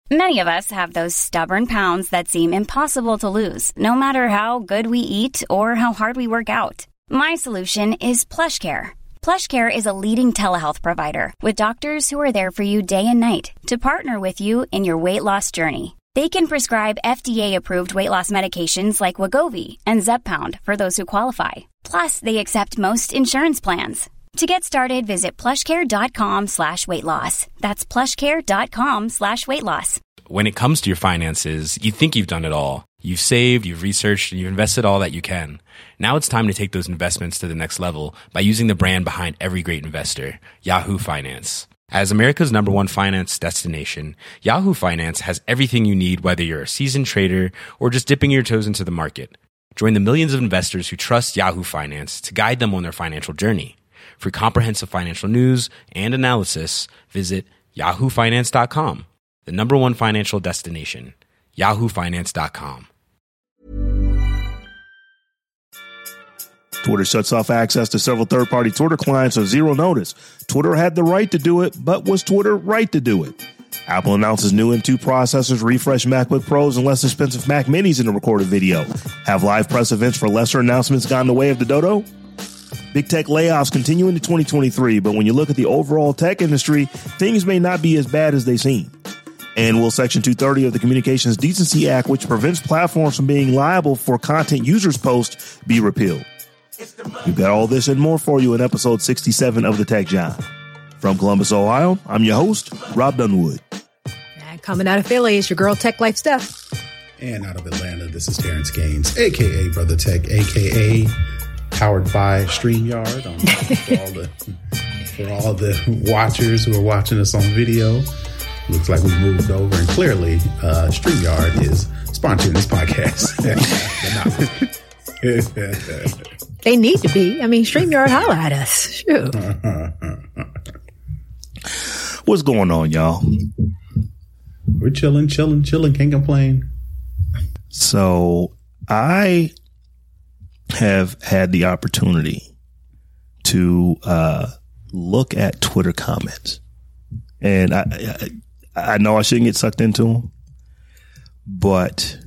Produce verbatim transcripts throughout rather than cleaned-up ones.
Many of us have those stubborn pounds that seem impossible to lose, no matter how good we eat or how hard we work out. My solution is PlushCare. PlushCare is a leading telehealth provider with doctors who are there for you day and night to partner with you in your weight loss journey. They can prescribe F D A-approved weight loss medications like Wegovy and Zepbound for those who qualify. Plus, they accept most insurance plans. To get started, visit plushcare.com slash weight loss. That's plushcare.com slash weight loss. When it comes to your finances, you think you've done it all. You've saved, you've researched, and you've invested all that you can. Now it's time to take those investments to the next level by using the brand behind every great investor, Yahoo Finance. As America's number one finance destination, Yahoo Finance has everything you need, whether you're a seasoned trader or just dipping your toes into the market. Join the millions of investors who trust Yahoo Finance to guide them on their financial journey. For comprehensive financial news and analysis, visit yahoo finance dot com, the number one financial destination, yahoo finance dot com. Twitter shuts off access to several third-party Twitter clients on zero notice. Twitter had the right to do it, but was Twitter right to do it? Apple announces new M two processors, refresh MacBook Pros, and less expensive Mac Minis in a recorded video. Have live press events for lesser announcements got in the way of the dodo? Big tech layoffs continue into twenty twenty-three, but when you look at the overall tech industry, things may not be as bad as they seem. And will Section two thirty of the Communications Decency Act, which prevents platforms from being liable for content users post, be repealed? We've got all this and more for you in episode sixty-seven of The Tech John. From Columbus, Ohio, I'm your host, Rob Dunwood. And coming out of Philly is your girl Tech Life Steph. And out of Atlanta, this is Terrence Gaines, a k a. Brother Tech, a k a powered by StreamYard. Um, for, all the, for all the watchers who are watching us on video, looks like we moved over. And clearly, uh, StreamYard is sponsoring this podcast. They need to be. I mean, StreamYard, holla at us. Shoot. What's going on, y'all? We're chilling, chilling, chilling. Can't complain. So I have had the opportunity to uh, look at Twitter comments, and I, I I know I shouldn't get sucked into them, but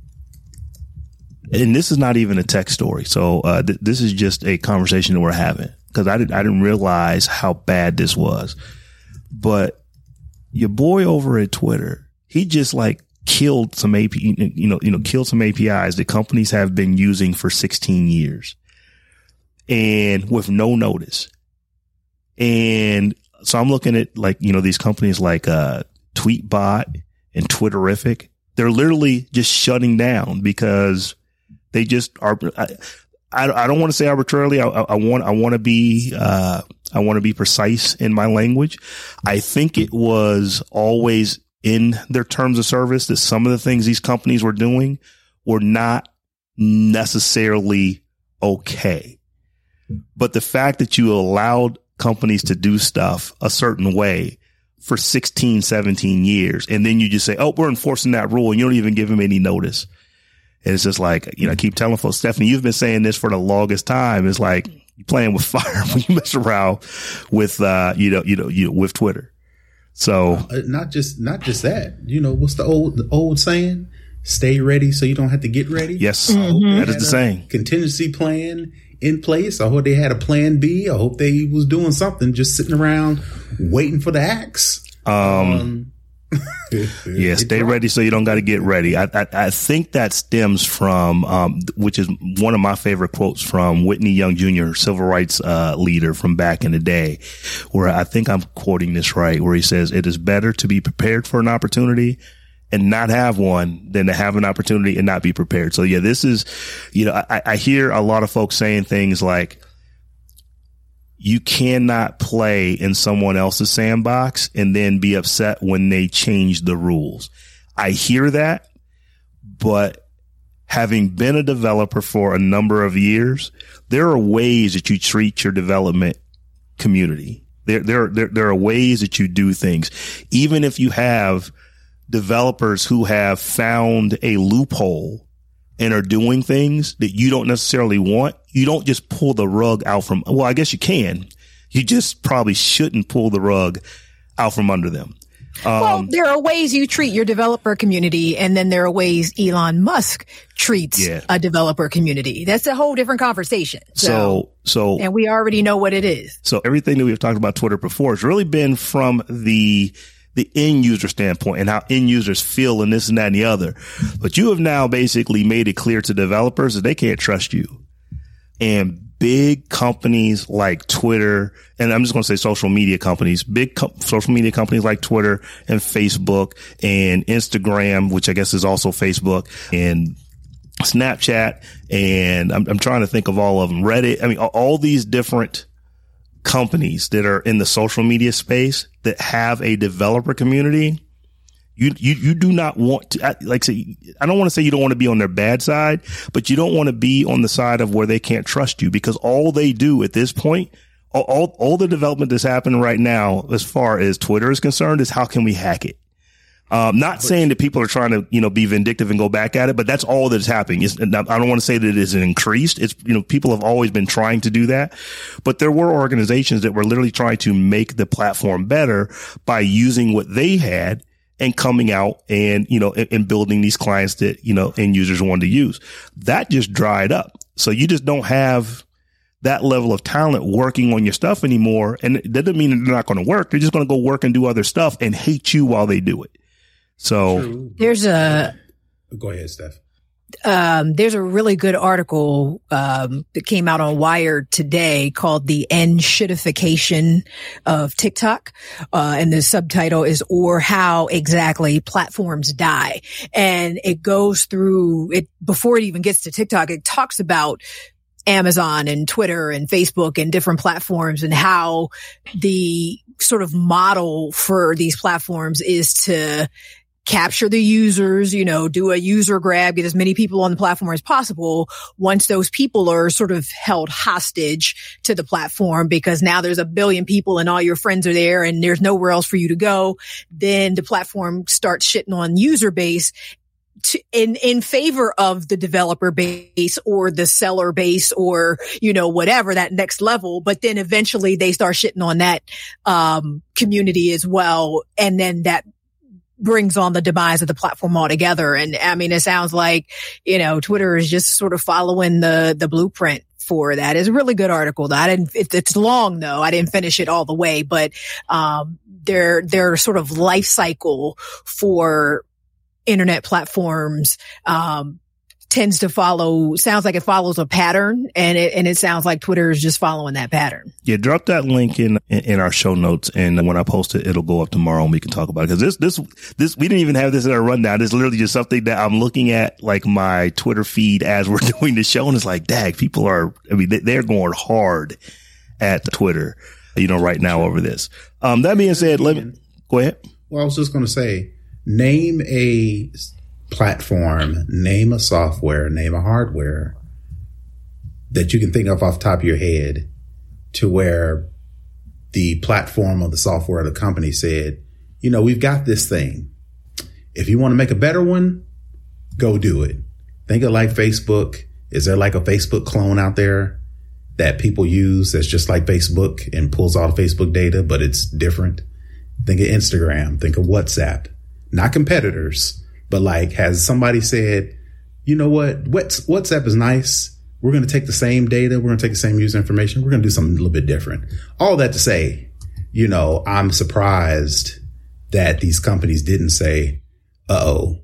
and this is not even a tech story. So uh, th- this is just a conversation that we're having because I didn't I didn't realize how bad this was. But your boy over at Twitter, he just like killed some A P, you know, you know, killed some A P Is that companies have been using for sixteen years and with no notice. And so I'm looking at like, you know, these companies like, uh, Tweetbot and Twitterrific. They're literally just shutting down because they just are. I, I, I don't want to say arbitrarily. I, I want, I want to be, uh, I want to be precise in my language. I think it was always in their terms of service that some of the things these companies were doing were not necessarily okay. But the fact that you allowed companies to do stuff a certain way for sixteen, seventeen years, and then you just say, oh, we're enforcing that rule, and you don't even give them any notice. And it's just like, you know, I keep telling folks, Stephanie, you've been saying this for the longest time. It's like you're playing with fire when you mess around with, uh, you know, you know, you know, with Twitter. So uh, not just not just that, you know, what's the old the old saying? Stay ready so you don't have to get ready. Yes, mm-hmm. That is the saying. Contingency plan in place. I hope they had a plan B. I hope they was doing something, just sitting around waiting for the axe. Um, um yeah, stay ready so you don't got to get ready. I, I I think that stems from um which is one of my favorite quotes from Whitney Young Junior, civil rights uh leader from back in the day, where I think I'm quoting this right, where he says, it is better to be prepared for an opportunity and not have one than to have an opportunity and not be prepared. So yeah, this is, you know, I, I hear a lot of folks saying things like, you cannot play in someone else's sandbox and then be upset when they change the rules. I hear that, but having been a developer for a number of years, there are ways that you treat your development community. There, there, there, there are ways that you do things. Even if you have developers who have found a loophole and are doing things that you don't necessarily want, you don't just pull the rug out from, well, I guess you can. You just probably shouldn't pull the rug out from under them. Um, well, there are ways you treat your developer community, and then there are ways Elon Musk treats yeah. a developer community. That's a whole different conversation. So, so, so, and we already know what it is. So everything that we've talked about Twitter before has really been from the the end user standpoint and how end users feel and this and that and the other. But you have now basically made it clear to developers that they can't trust you. And big companies like Twitter, and I'm just going to say social media companies, big co- social media companies like Twitter and Facebook and Instagram, which I guess is also Facebook, and Snapchat, and I'm, I'm trying to think of all of them. Reddit. I mean, all these different companies that are in the social media space that have a developer community. You, you, you do not want to, like, say, I don't want to say you don't want to be on their bad side, but you don't want to be on the side of where they can't trust you, because all they do at this point, all, all, all the development that's happening right now, as far as Twitter is concerned, is how can we hack it? Um, not saying that people are trying to, you know, be vindictive and go back at it, but that's all that's happening. It's, I don't want to say that it is increased. It's, you know, people have always been trying to do that, but there were organizations that were literally trying to make the platform better by using what they had and coming out and, you know, and, and building these clients that, you know, end users wanted to use. That just dried up. So you just don't have that level of talent working on your stuff anymore. And that doesn't mean they're not going to work. They're just going to go work and do other stuff and hate you while they do it. So True. There's a, go ahead, Steph. Um, there's a really good article, um, that came out on Wired today called The End Shitification of TikTok. Uh, and the subtitle is, or how exactly platforms die. And it goes through it before it even gets to TikTok. It talks about Amazon and Twitter and Facebook and different platforms and how the sort of model for these platforms is to capture the users, you know, do a user grab, get as many people on the platform as possible. Once those people are sort of held hostage to the platform, because now there's a billion people and all your friends are there and there's nowhere else for you to go, then the platform starts shitting on user base to, in, in favor of the developer base or the seller base or, you know, whatever, that next level. But then eventually they start shitting on that, um, community as well. And then that brings on the demise of the platform altogether. And I mean, it sounds like, you know, Twitter is just sort of following the, the blueprint for that. It's a really good article. I didn't, it, it's long though. I didn't finish it all the way, but, um, their, their sort of life cycle for internet platforms, um, tends to follow, sounds like it follows a pattern, and it, and it sounds like Twitter is just following that pattern. Yeah, drop that link in, in, in our show notes, and when I post it, it'll go up tomorrow and we can talk about it. Cause this, this, this, we didn't even have this in our rundown. It's literally just something that I'm looking at, like my Twitter feed as we're doing the show. And it's like, dag, people are, I mean, they're going hard at Twitter, you know, right now over this. Um, that being said, let me, go ahead. Well, I was just going to say, name a platform, name a software, name a hardware that you can think of off the top of your head to where the platform or the software of the company said, you know, we've got this thing. If you want to make a better one, go do it. Think of like Facebook. Is there like a Facebook clone out there that people use that's just like Facebook and pulls all the Facebook data, but it's different? Think of Instagram. Think of WhatsApp. Not competitors, but like, has somebody said, you know what, What's, WhatsApp is nice. We're going to take the same data. We're going to take the same user information. We're going to do something a little bit different. All that to say, you know, I'm surprised that these companies didn't say, uh-oh,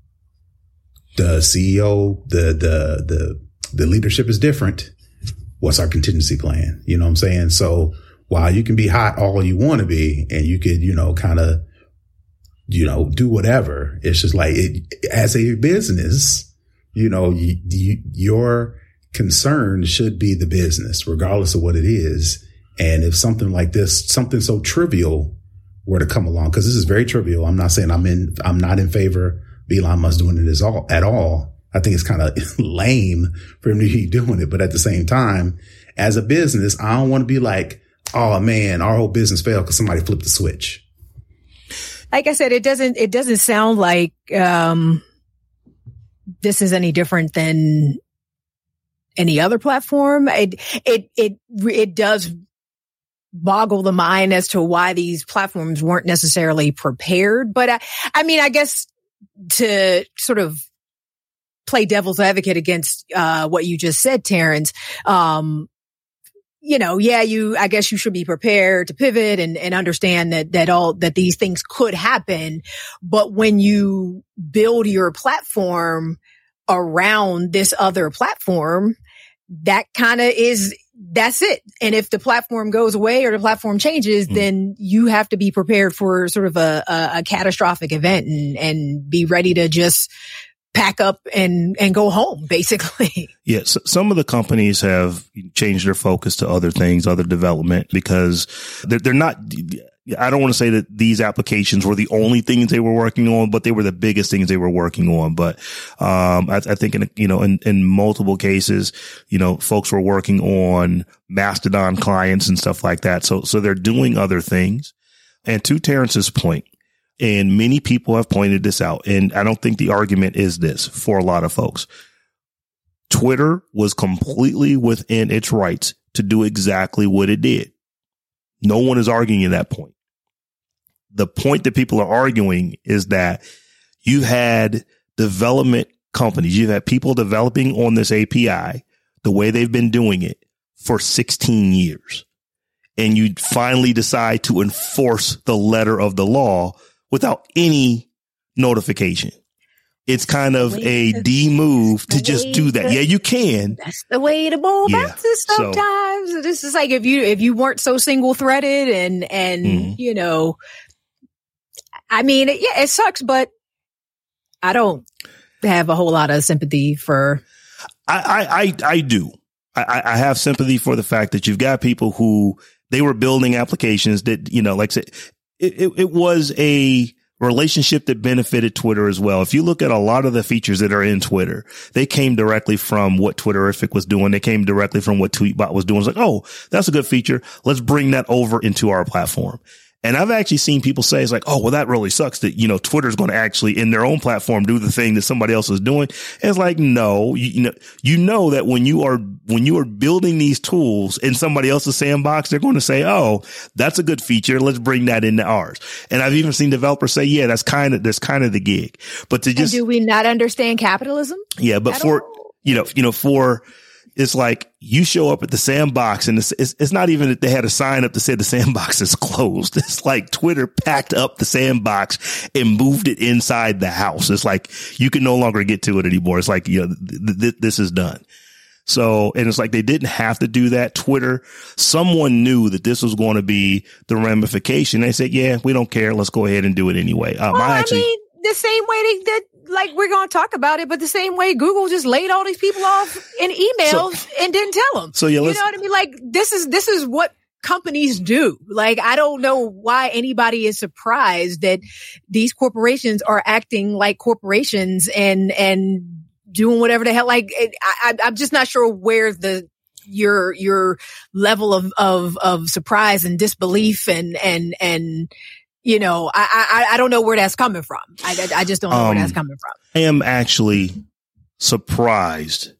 the C E O, the, the, the, the leadership is different. What's our contingency plan? You know what I'm saying? So while you can be hot all you want to be, and you could, you know, kind of, you know, do whatever. It's just like, it, as a business, you know, you, you, your concern should be the business, regardless of what it is. And if something like this, something so trivial were to come along, because this is very trivial. I'm not saying I'm in, I'm not in favor of Elon Musk doing it as all, at all. I think it's kind of lame for him to be doing it. But at the same time, as a business, I don't want to be like, oh man, our whole business failed because somebody flipped the switch. Like I said, it doesn't, it doesn't sound like, um, this is any different than any other platform. It, it, it, it does boggle the mind as to why these platforms weren't necessarily prepared. But I, I mean, I guess to sort of play devil's advocate against uh what you just said, Terrence, um, you know, yeah, you, I guess you should be prepared to pivot and, and understand that, that all, that these things could happen. But when you build your platform around this other platform, that kind of is, that's it. And if the platform goes away or the platform changes, mm. then you have to be prepared for sort of a, a, a catastrophic event and, and be ready to just pack up and, and go home, basically. Yes. Yeah, some of the companies have changed their focus to other things, other development, because they're, they're not, I don't want to say that these applications were the only things they were working on, but they were the biggest things they were working on. But, um, I, I think in, you know, in, in multiple cases, you know, folks were working on Mastodon clients and stuff like that. So, so they're doing other things. And to Terrence's point, and many people have pointed this out, and I don't think the argument is this for a lot of folks. Twitter was completely within its rights to do exactly what it did. No one is arguing at that point. The point that people are arguing is that you had development companies, you've had people developing on this A P I the way they've been doing it for sixteen years. And you finally decide to enforce the letter of the law without any notification. It's kind of a D move to just do that. Yeah, you can. That's the way the ball yeah. bounces sometimes. So, this is like if you if you weren't so single threaded and and mm-hmm. you know, I mean, yeah, it sucks, but I don't have a whole lot of sympathy for. I I I, I do. I, I have sympathy for the fact that you've got people who they were building applications that, you know, like I said, it, it, it was a relationship that benefited Twitter as well. If you look at a lot of the features that are in Twitter, they came directly from what Twitterrific was doing. They came directly from what Tweetbot was doing. It's like, oh, that's a good feature. Let's bring that over into our platform. And I've actually seen people say, it's like, oh, well, that really sucks that, you know, Twitter's going to actually in their own platform do the thing that somebody else is doing. And it's like, no, you, you know, you know that when you are, when you are building these tools in somebody else's sandbox, they're going to say, oh, that's a good feature. Let's bring that into ours. And I've even seen developers say, yeah, that's kind of, that's kind of the gig. But to just, and do we not understand capitalism? Yeah. But for, all? you know, you know, for, it's like you show up at the sandbox and it's, it's, it's not even that they had a sign up that said the sandbox is closed. It's like Twitter packed up the sandbox and moved it inside the house. It's like you can no longer get to it anymore. It's like, you know, th- th- this is done. So, and it's like they didn't have to do that. Twitter, someone knew that this was going to be the ramification. They said, yeah, we don't care. Let's go ahead and do it anyway. Um, well, I actually. I mean, the same way they did. Like, we're going to talk about it, but the same way Google just laid all these people off in emails so, and didn't tell them. So yeah, you know what I mean? Like, this is, this is what companies do. Like, I don't know why anybody is surprised that these corporations are acting like corporations and, and doing whatever the hell. Like, it, I, I'm just not sure where the, your, your level of, of, of surprise and disbelief and, and, and, you know, I, I, I don't know where that's coming from. I, I just don't know um, where that's coming from. I am actually surprised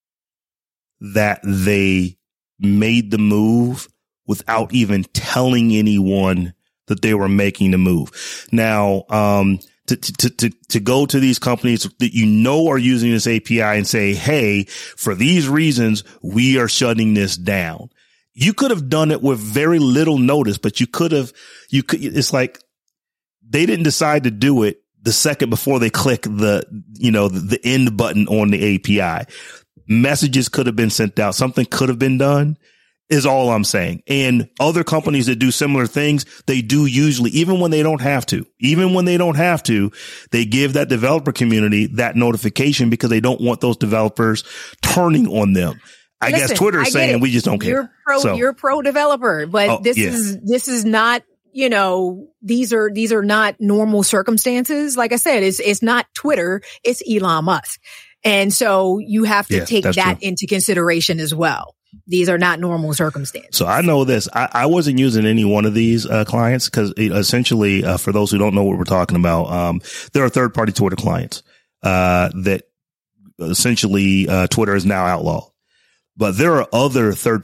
that they made the move without even telling anyone that they were making the move. Now, um, to, to, to, to go to these companies that you know are using this A P I and say, hey, for these reasons, we are shutting this down. You could have done it with very little notice, but you could have, you could, it's like they didn't decide to do it the second before they click the, you know, the, the end button on the A P I. Messages could have been sent out. Something could have been done is all I'm saying. And other companies that do similar things, they do usually, even when they don't have to, even when they don't have to, they give that developer community that notification because they don't want those developers turning on them. I Listen, guess Twitter is saying we just don't care. You're pro, so, you're pro developer, but oh, this yeah. is, this is not, you know, these are, these are not normal circumstances. Like I said, it's, it's not Twitter, it's Elon Musk. And so you have to yeah, take that true. into consideration as well. These are not normal circumstances. So I know this. I, I wasn't using any one of these uh, clients because essentially, uh, for those who don't know what we're talking about, um, there are third party Twitter clients uh, that essentially uh, Twitter is now outlawed. But there are other third party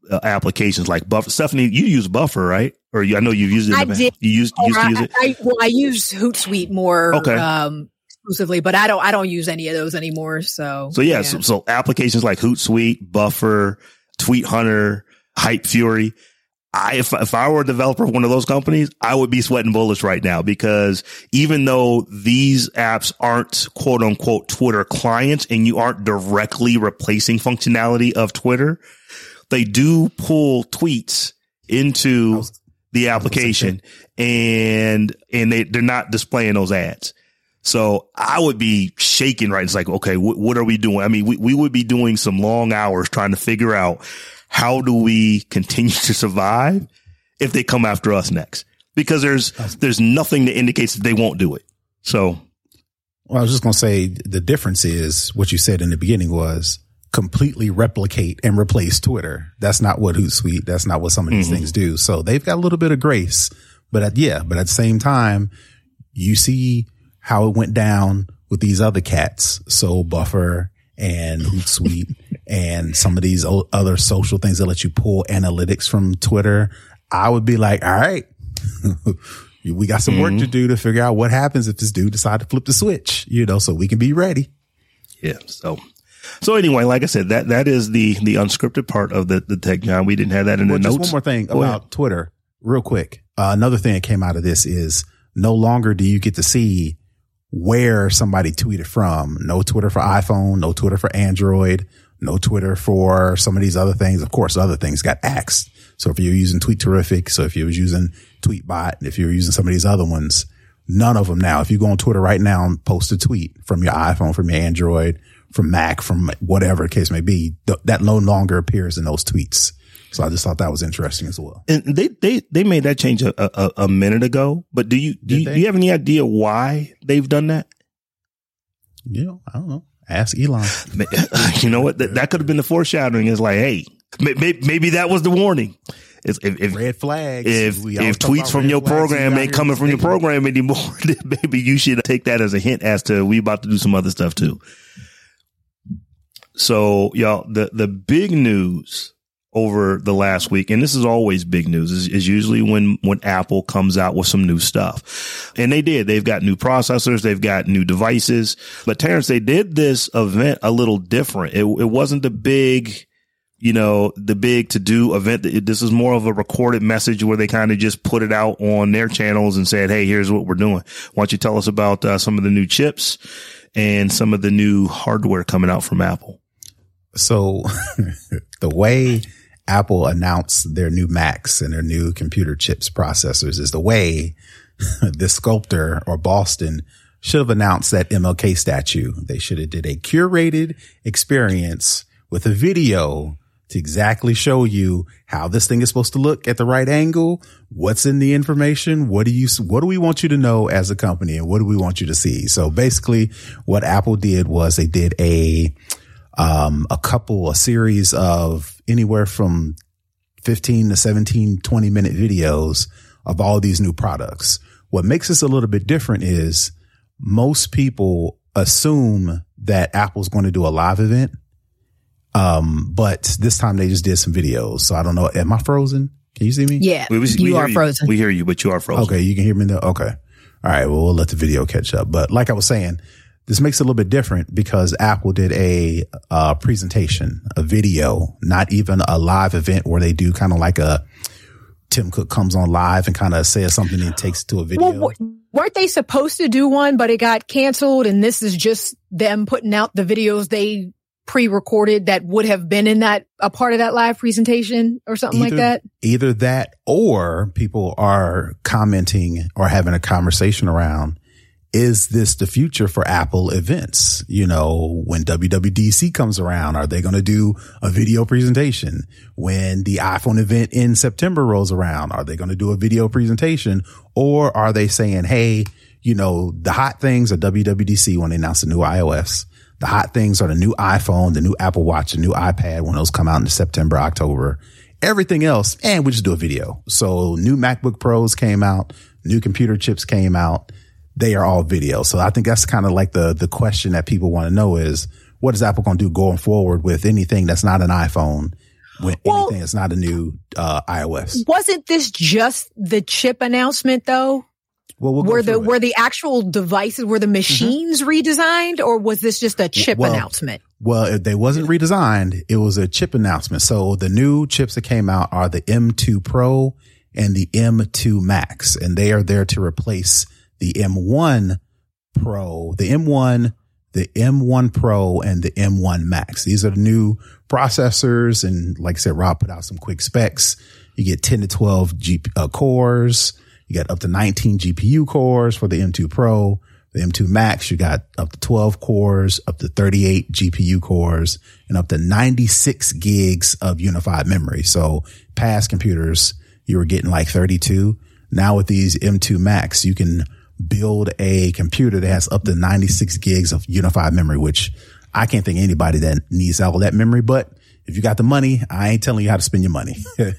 uh, applications like Buffer. Stephanie, you use Buffer, right? Or you, I know you've used it. In I the did. You used, you used to use it? I, I, well, I use Hootsuite more okay. um, exclusively, but I don't I don't use any of those anymore. So, so yeah, yeah. So, so applications like Hootsuite, Buffer, Tweet Hunter, Hype Fury. I, if, if I were a developer of one of those companies, I would be sweating bullets right now, because even though these apps aren't quote unquote Twitter clients and you aren't directly replacing functionality of Twitter, they do pull tweets into the application and, and they, they're not displaying those ads. So I would be shaking, right? It's like, okay, wh- what are we doing? I mean, we, we would be doing some long hours trying to figure out, how do we continue to survive if they come after us next? Because there's there's nothing that indicates that they won't do it. So, well, I was just going to say the difference is what you said in the beginning was completely replicate and replace Twitter. That's not what Hootsuite, that's not what some of these mm-hmm. things do. So they've got a little bit of grace, but at, yeah, but at the same time, you see how it went down with these other cats. So Buffer and Hootsuite and some of these other social things that let you pull analytics from Twitter. I would be like, all right, we got some mm-hmm. work to do to figure out what happens if this dude decide to flip the switch, you know, so we can be ready. Yeah. So, so anyway, like I said, that, that is the, the unscripted part of the, the tech, John. We didn't have that in well, the just notes. One more thing Go about ahead. Twitter real quick. Uh, another thing that came out of this is no longer do you get to see where somebody tweeted from. No Twitter for iPhone, no Twitter for Android, no Twitter for some of these other things. Of course, other things got axed. So if you're using Tweet Terrific, so if you was using Tweetbot, if you're using some of these other ones, none of them now. If you go on Twitter right now and post a tweet from your iPhone, from your Android, from Mac, from whatever the case may be, th- that no longer appears in those tweets. So I just thought that was interesting as well. And they, they, they made that change a, a, a minute ago, but do you, do you, do you have any idea why they've done that? You know, I don't know. Ask Elon. You know what? That, that could have been the foreshadowing. It's like, hey, maybe, maybe that was the warning. If, if, red flags. If, if tweets from your program ain't coming from your program anymore, then maybe you should take that as a hint as to we about to do some other stuff too. So y'all, the, the big news over the last week, and this is always big news, is, is usually when, when Apple comes out with some new stuff. And they did. They've got new processors. They've got new devices. But Terrence, they did this event a little different. It, it wasn't the big, you know, the big to-do event. This is more of a recorded message where they kind of just put it out on their channels and said, hey, here's what we're doing. Why don't you tell us about uh, some of the new chips and some of the new hardware coming out from Apple? So the way Apple announced their new Macs and their new computer chips processors is the way the sculptor or Boston should have announced that M L K statue. They should have did a curated experience with a video to exactly show you how this thing is supposed to look at the right angle. What's in the information? What do you, what do we want you to know as a company? And what do we want you to see? So basically what Apple did was they did a, um, a couple, a series of anywhere from fifteen to seventeen, twenty minute videos of all these new products. What makes this a little bit different is most people assume that Apple's going to do a live event. Um, but this time they just did some videos. So I don't know. Am I frozen? Can you see me? Yeah, we, we, you we are you. frozen. We hear you, but you are frozen. Okay. You can hear me though. Okay. All right. Well, we'll let the video catch up. But like I was saying, this makes it a little bit different because Apple did a uh, presentation, a video, not even a live event where they do kind of like a Tim Cook comes on live and kind of says something and takes it to a video. Well, weren't they supposed to do one, but it got canceled? And this is just them putting out the videos they pre-recorded that would have been in that, a part of that live presentation or something either, like that? Either that or people are commenting or having a conversation around, is this the future for Apple events? You know, when W W D C comes around, are they going to do a video presentation? When the iPhone event in September rolls around, are they going to do a video presentation? Or are they saying, hey, you know, the hot things are W W D C when they announce the new iOS. The hot things are the new iPhone, the new Apple Watch, the new iPad when those come out in September, October. Everything else, and we just do a video. So new MacBook Pros came out, new computer chips came out. They are all video. So I think that's kind of like the, the question that people want to know is, what is Apple going to do going forward with anything that's not an iPhone? when well, anything is not a new uh, iOS. Wasn't this just the chip announcement though? Well, we'll were the it. were the actual devices, were the machines mm-hmm. redesigned, or was this just a chip well, announcement? Well, if they wasn't redesigned, it was a chip announcement. So the new chips that came out are the M two Pro and the M two Max, and they are there to replace the M one Pro, the M one, the M one Pro, and the M one Max. These are the new processors, and like I said, Rob put out some quick specs. You get ten to twelve G P, uh, cores. You got up to nineteen G P U cores for the M two Pro. The M two Max, you got up to twelve cores, up to thirty-eight G P U cores, and up to ninety-six gigs of unified memory. So past computers, you were getting like thirty-two. Now with these M two Max, you can build a computer that has up to ninety-six gigs of unified memory, which I can't think of anybody that needs all of that memory, but if you got the money, I ain't telling you how to spend your money.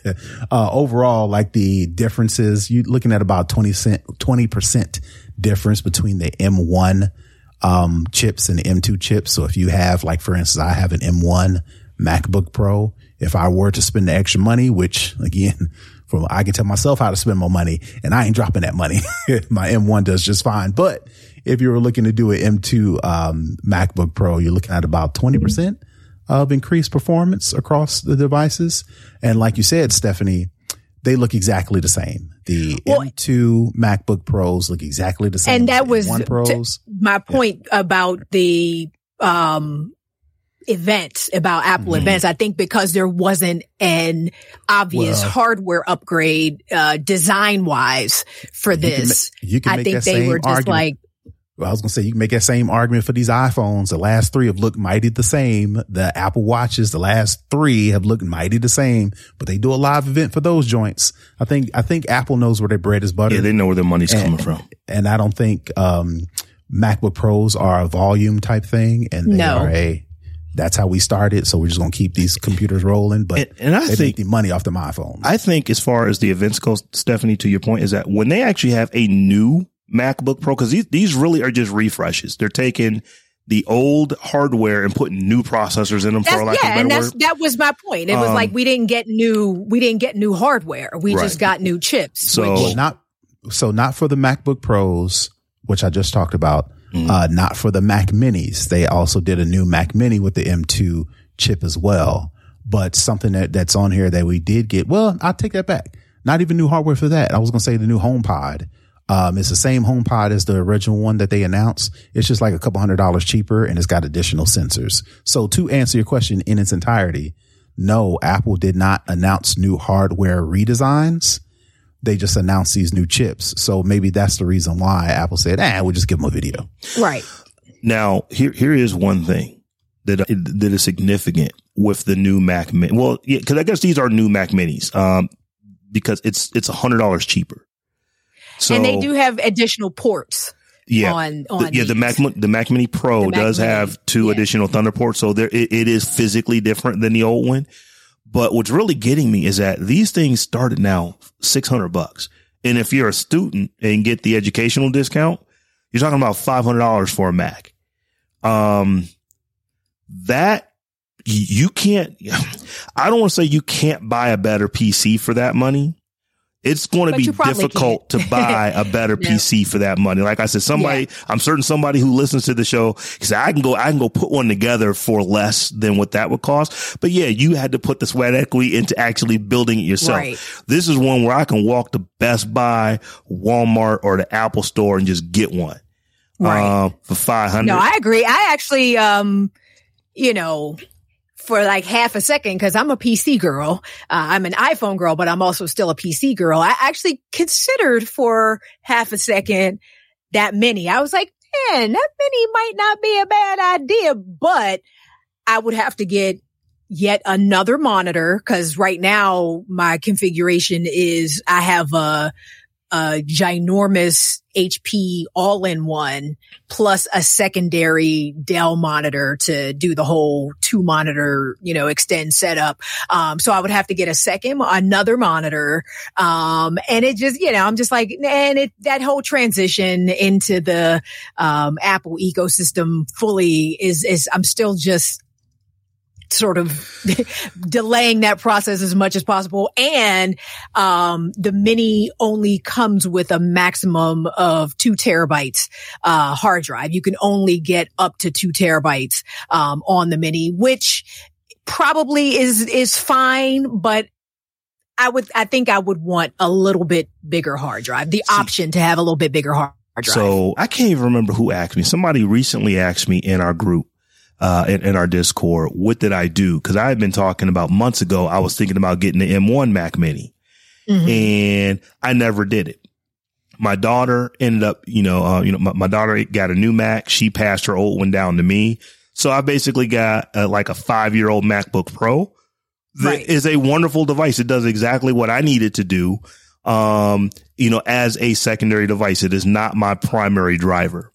uh, overall, like the differences, you're looking at about twenty cent, twenty percent difference between the M one, um, chips and the M two chips. So if you have, like, for instance, I have an M one MacBook Pro. If I were to spend the extra money, which again, from, I can tell myself how to spend my money and I ain't dropping that money. My M one does just fine. But if you were looking to do an M two, um, MacBook Pro, you're looking at about twenty percent. Of increased performance across the devices. And like you said, Stephanie, they look exactly the same. The well, M two MacBook Pros look exactly the same. And that was M one Pros. T- my point yeah. about the um events, about Apple mm-hmm. events. I think because there wasn't an obvious well, hardware upgrade uh design wise for this, you can, you can I make think that they same were just argument. like Well, I was going to say, you can make that same argument for these iPhones. The last three have looked mighty the same. The Apple Watches, the last three have looked mighty the same, but they do a live event for those joints. I think, I think Apple knows where their bread is buttered. Yeah, they know where their money's and, coming from. And I don't think, um, MacBook Pros are a volume type thing, and they no. are a, that's how we started. So we're just going to keep these computers rolling, but and, and I they think make the money off them iPhones. I think as far as the events go, Stephanie, to your point, is that when they actually have a new MacBook Pro, because these, these really are just refreshes. They're taking the old hardware and putting new processors in them, that's, for lack yeah, of a better and that's, word. that was my point. It was um, like we didn't get new, we didn't get new hardware. We right. just got new chips. So which, well, not, so not for the MacBook Pros, which I just talked about. Mm. Uh, not for the Mac Minis. They also did a new Mac Mini with the M two chip as well. But something that, that's on here that we did get, well, I'll take that back. Not even new hardware for that. I was going to say the new HomePod. Um, it's the same HomePod as the original one that they announced. It's just like a couple hundred dollars cheaper, and it's got additional sensors. So to answer your question in its entirety, no, Apple did not announce new hardware redesigns. They just announced these new chips. So maybe that's the reason why Apple said, eh, we'll just give them a video. Right. Now, here, here is one thing that, that is significant with the new Mac Mini. Well, yeah, cause I guess these are new Mac Minis, um, because it's, it's a hundred dollars cheaper. So, and they do have additional ports. Yeah, on, on the, yeah. The Mac the Mac Mini Pro Mac does Mini, have two yeah. additional Thunder ports, so there it, it is physically different than the old one. But what's really getting me is that these things start at now six hundred bucks, and if you're a student and get the educational discount, you're talking about five hundred dollars for a Mac. Um, that you can't. I don't want to say you can't buy a better P C for that money. It's going to but be difficult to buy a better no. P C for that money. Like I said, somebody, yeah. I'm certain somebody who listens to the show, because I can go, I can go put one together for less than what that would cost. But yeah, you had to put the sweat equity into actually building it yourself. Right. This is one where I can walk to Best Buy, Walmart, or the Apple store and just get one. Right. Uh, for five hundred dollars. No, I agree. I actually, um, you know, for like half a second, because I'm a P C girl. Uh, I'm an iPhone girl, but I'm also still a P C girl. I actually considered for half a second that mini. I was like, man, that mini might not be a bad idea, but I would have to get yet another monitor, because right now my configuration is I have a, a ginormous H P all-in-one plus a secondary Dell monitor to do the whole two monitor, you know, extend setup. Um, so I would have to get a second, another monitor. Um, and it just, you know, I'm just like, and it, that whole transition into the, um, Apple ecosystem fully is, is, I'm still just, sort of delaying that process as much as possible. And, um, the Mini only comes with a maximum of two terabytes, uh, hard drive. You can only get up to two terabytes, um, on the Mini, which probably is, is fine, but I would, I think I would want a little bit bigger hard drive, the See, option to have a little bit bigger hard drive. So I can't even remember who asked me. Somebody recently asked me in our group, uh, in, in our Discord, what did I do? Cause I had been talking about months ago. I was thinking about getting the M one Mac Mini, mm-hmm. and I never did it. My daughter ended up, you know, uh, you know, my, my daughter got a new Mac. She passed her old one down to me. So I basically got uh, like a five year old MacBook Pro. That right. is a wonderful device. It does exactly what I need it to do. Um, you know, as a secondary device, it is not my primary driver.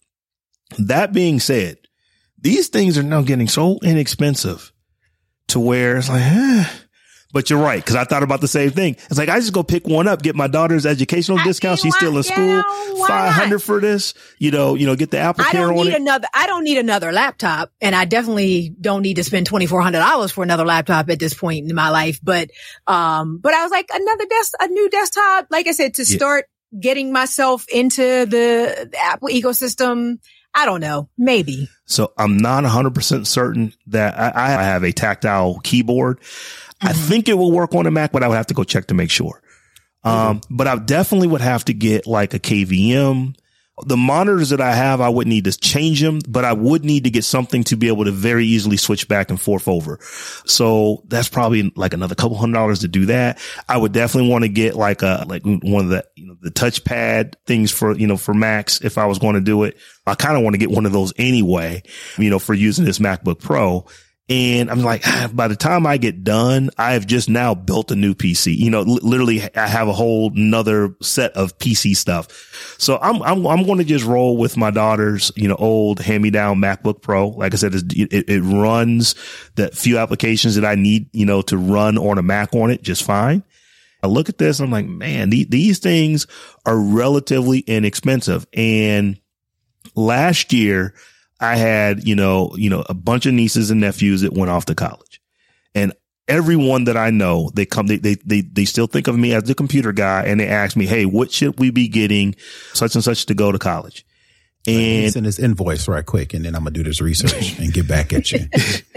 That being said, these things are now getting so inexpensive to where it's like, eh. But you're right. Cause I thought about the same thing. It's like, I just go pick one up, get my daughter's educational I discount. She's still in school. Yeah, five hundred for this, you know, you know, get the Apple Care on it. I don't need another, I don't need another laptop, and I definitely don't need to spend twenty-four hundred dollars for another laptop at this point in my life. But, um, but I was like, another desk, a new desktop, like I said, to start yeah. getting myself into the, the Apple ecosystem. I don't know. Maybe. So I'm not one hundred percent certain that I, I have a tactile keyboard. Mm-hmm. I think it will work on a Mac, but I would have to go check to make sure. Um, mm-hmm. But I definitely would have to get like a K V M. The monitors that I have, I would need to change them, but I would need to get something to be able to very easily switch back and forth over. So that's probably like another couple hundred dollars to do that. I would definitely want to get like a, like one of the, you know, the touchpad things for, you know, for Macs if I was going to do it. I kind of want to get one of those anyway, you know, for using this MacBook Pro. And I'm like, ah, by the time I get done, I have just now built a new P C. You know, l- literally I have a whole nother set of P C stuff. So I'm, I'm, I'm going to just roll with my daughter's, you know, old hand me down MacBook Pro. Like I said, it, it runs the few applications that I need, you know, to run on a Mac on it just fine. I look at this and I'm like, man, the, these things are relatively inexpensive. And last year, I had, you know, you know, a bunch of nieces and nephews that went off to college, and everyone that I know, they come, they, they, they, they still think of me as the computer guy, and they ask me, hey, what should we be getting such and such to go to college? And send this invoice right quick, and then I'm gonna do this research and get back at you.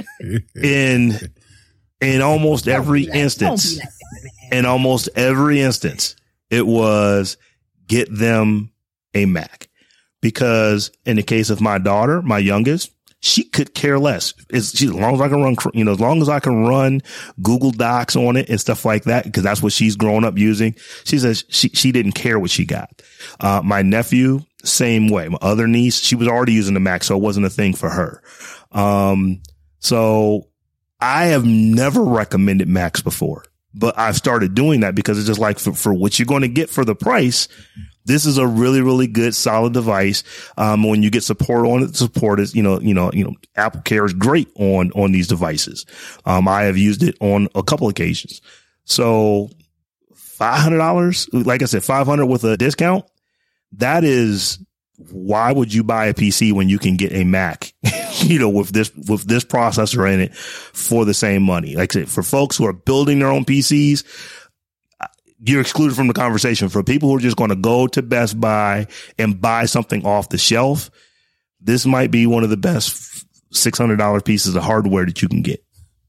in, in almost every instance, in almost every instance, it was get them a Mac. Because in the case of my daughter, my youngest, she could care less. It's, she, as long as I can run, you know, as long as I can run Google Docs on it and stuff like that, because that's what she's grown up using. She says she, she didn't care what she got. Uh, my nephew, same way. My other niece, she was already using the Mac, so it wasn't a thing for her. Um, so I have never recommended Macs before, but I've started doing that because it's just like for, for what you're going to get for the price. This is a really, really good, solid device. Um, when you get support on it, support is, you know, you know, you know, Apple Care is great on, on these devices. Um, I have used it on a couple occasions. So five hundred dollars, like I said, five hundred with a discount. That is, why would you buy a P C when you can get a Mac, you know, with this, with this processor in it for the same money? Like I said, for folks who are building their own P Cs, you're excluded from the conversation. For people who are just going to go to Best Buy and buy something off the shelf, this might be one of the best six hundred dollars pieces of hardware that you can get.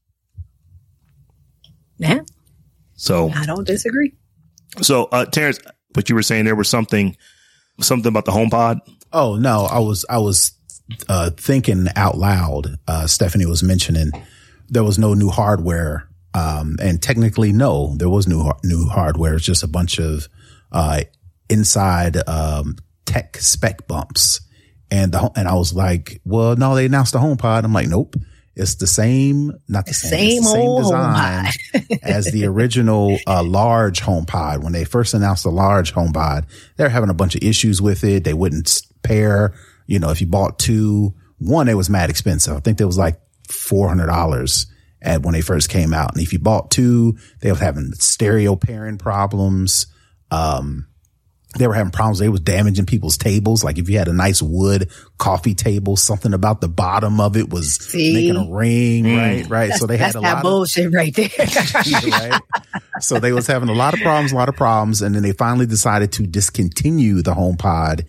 Yeah. So I don't disagree. So, uh, Terrence, but you were saying there was something, something about the HomePod. Oh, no, I was, I was, uh, thinking out loud. Uh, Stephanie was mentioning there was no new hardware. Um, and technically, no, there was new, new hardware. It's just a bunch of, uh, inside, um, tech spec bumps. And the, and I was like, well, no, they announced the HomePod. I'm like, nope, it's the same, not the same, same, it's the same old design HomePod. as the original, uh, large HomePod. When they first announced the large HomePod, they were having a bunch of issues with it. They wouldn't pair, you know, if you bought two, one, it was mad expensive. I think there was like four hundred dollars. At when they first came out. And if you bought two, they were having stereo pairing problems. Um, they were having problems. They was damaging people's tables. Like if you had a nice wood coffee table, something about the bottom of it was See? making a ring, mm. right? Right. That's, so they had a that lot bullshit of right there. right? So they was having a lot of problems, a lot of problems. And then they finally decided to discontinue the HomePod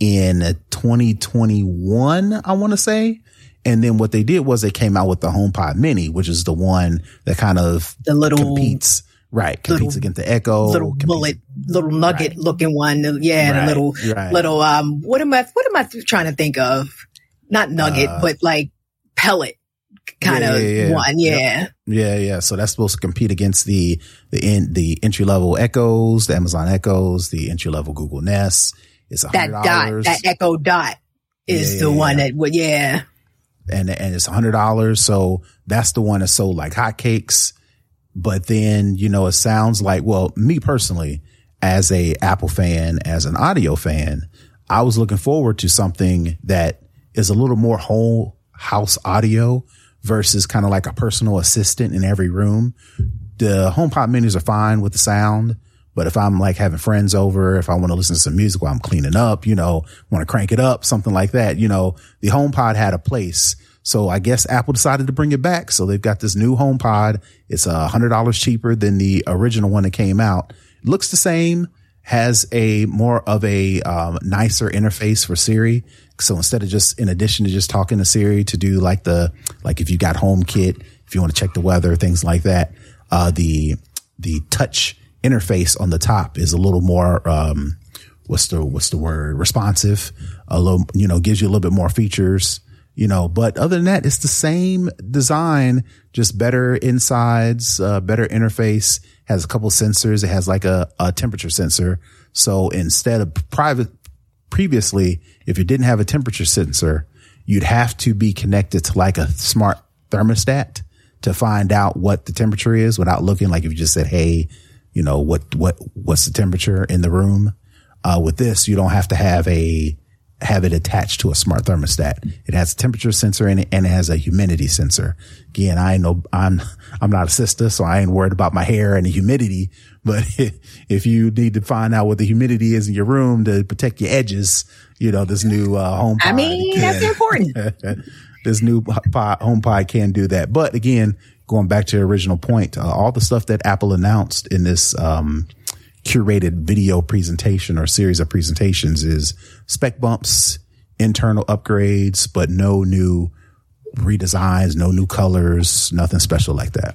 in twenty twenty-one, I want to say. And then what they did was they came out with the HomePod Mini, which is the one that kind of the little competes. Right. Competes little, against the Echo. Little bullet, little nugget right. looking one. Yeah. Right. The little, right. little, um, what am I, what am I trying to think of? Not nugget, uh, but like pellet kind yeah, of yeah, yeah. one. Yeah. Yep. Yeah. Yeah. So that's supposed to compete against the, the, in, the entry level Echoes, the Amazon Echoes, the entry level Google Nest. It's a hundred dollars. That dot, that Echo Dot is yeah, the yeah, one yeah. that would, yeah. And, and it's a hundred dollars. So that's the one that sold like hotcakes. But then, you know, it sounds like, well, me personally, as a Apple fan, as an audio fan, I was looking forward to something that is a little more whole house audio versus kind of like a personal assistant in every room. The HomePod minis are fine with the sound, but if I'm like having friends over, if I want to listen to some music while I'm cleaning up, you know, want to crank it up, something like that, you know, the HomePod had a place. So I guess Apple decided to bring it back. So they've got this new HomePod. It's a hundred dollars cheaper than the original one that came out. It looks the same, has a more of a um, nicer interface for Siri. So instead of just, in addition to just talking to Siri to do like the, like if you got HomeKit, if you want to check the weather, things like that, uh, the, the touch interface on the top is a little more, um, what's the, what's the word? Responsive, a little, you know, gives you a little bit more features. You know, but other than that, it's the same design, just better insides, uh, better interface, has a couple sensors. It has like a, a temperature sensor. So instead of private, previously, if you didn't have a temperature sensor, you'd have to be connected to like a smart thermostat to find out what the temperature is without looking. Like if you just said, hey, you know, what, what, what's the temperature in the room? Uh, with this, you don't have to have a, have it attached to a smart thermostat. It has a temperature sensor in it and it has a humidity sensor. Again, I know I'm, I'm not a sister, so I ain't worried about my hair and the humidity. But if you need to find out what the humidity is in your room to protect your edges, you know, this new, uh, HomePod. I mean, can, that's important. This new HomePod can do that. But again, going back to the original point, uh, all the stuff that Apple announced in this, um, curated video presentation or series of presentations is spec bumps, internal upgrades, but no new redesigns, no new colors, nothing special like that.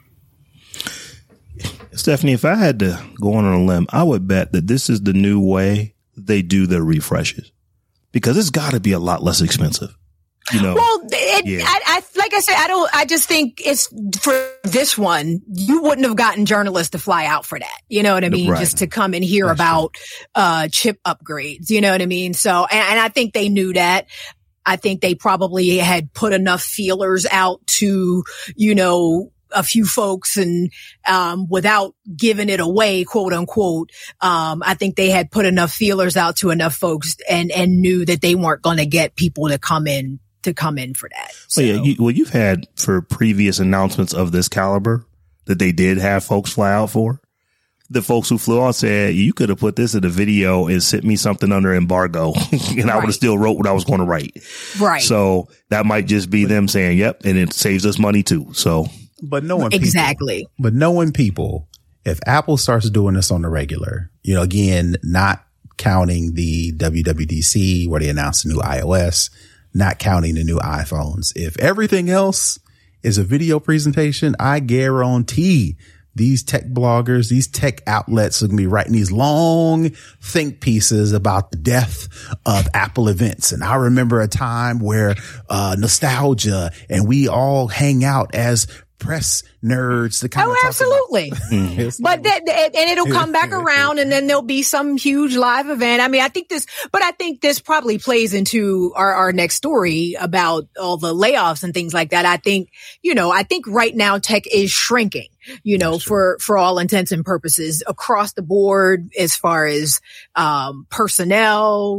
Stephanie, if I had to go on a limb, I would bet that this is the new way they do their refreshes, because it's got to be a lot less expensive. You know, well, it, yeah. I, I, like I said, I don't, I just think it's for this one, you wouldn't have gotten journalists to fly out for that. You know what I mean? Right. Just to come and hear That's about, true. uh, chip upgrades. You know what I mean? So, and, and I think they knew that. I think they probably had put enough feelers out to, you know, a few folks and, um, without giving it away, quote unquote. Um, I think they had put enough feelers out to enough folks and, and knew that they weren't going to get people to come in to come in for that. So. Well, yeah, you, well, you've had for previous announcements of this caliber that they did have folks fly out for. The folks who flew out said, you could have put this in a video and sent me something under embargo and I right. would have still wrote what I was going to write. Right. So that might just be them saying, yep. And it saves us money too. So, but knowing people, exactly. But knowing people, if Apple starts doing this on the regular, you know, again, not counting the W W D C where they announced the new iOS, not counting the new iPhones. If everything else is a video presentation, I guarantee these tech bloggers, these tech outlets are going to be writing these long think pieces about the death of Apple events. And I remember a time where, uh, nostalgia and we all hang out as press nerds to kind oh, of absolutely. But that, and it'll come back around and then there'll be some huge live event. I mean, I think this, but I think this probably plays into our, our next story about all the layoffs and things like that. I think, you know, I think right now tech is shrinking, you know, for, for all intents and purposes across the board as far as, um, personnel,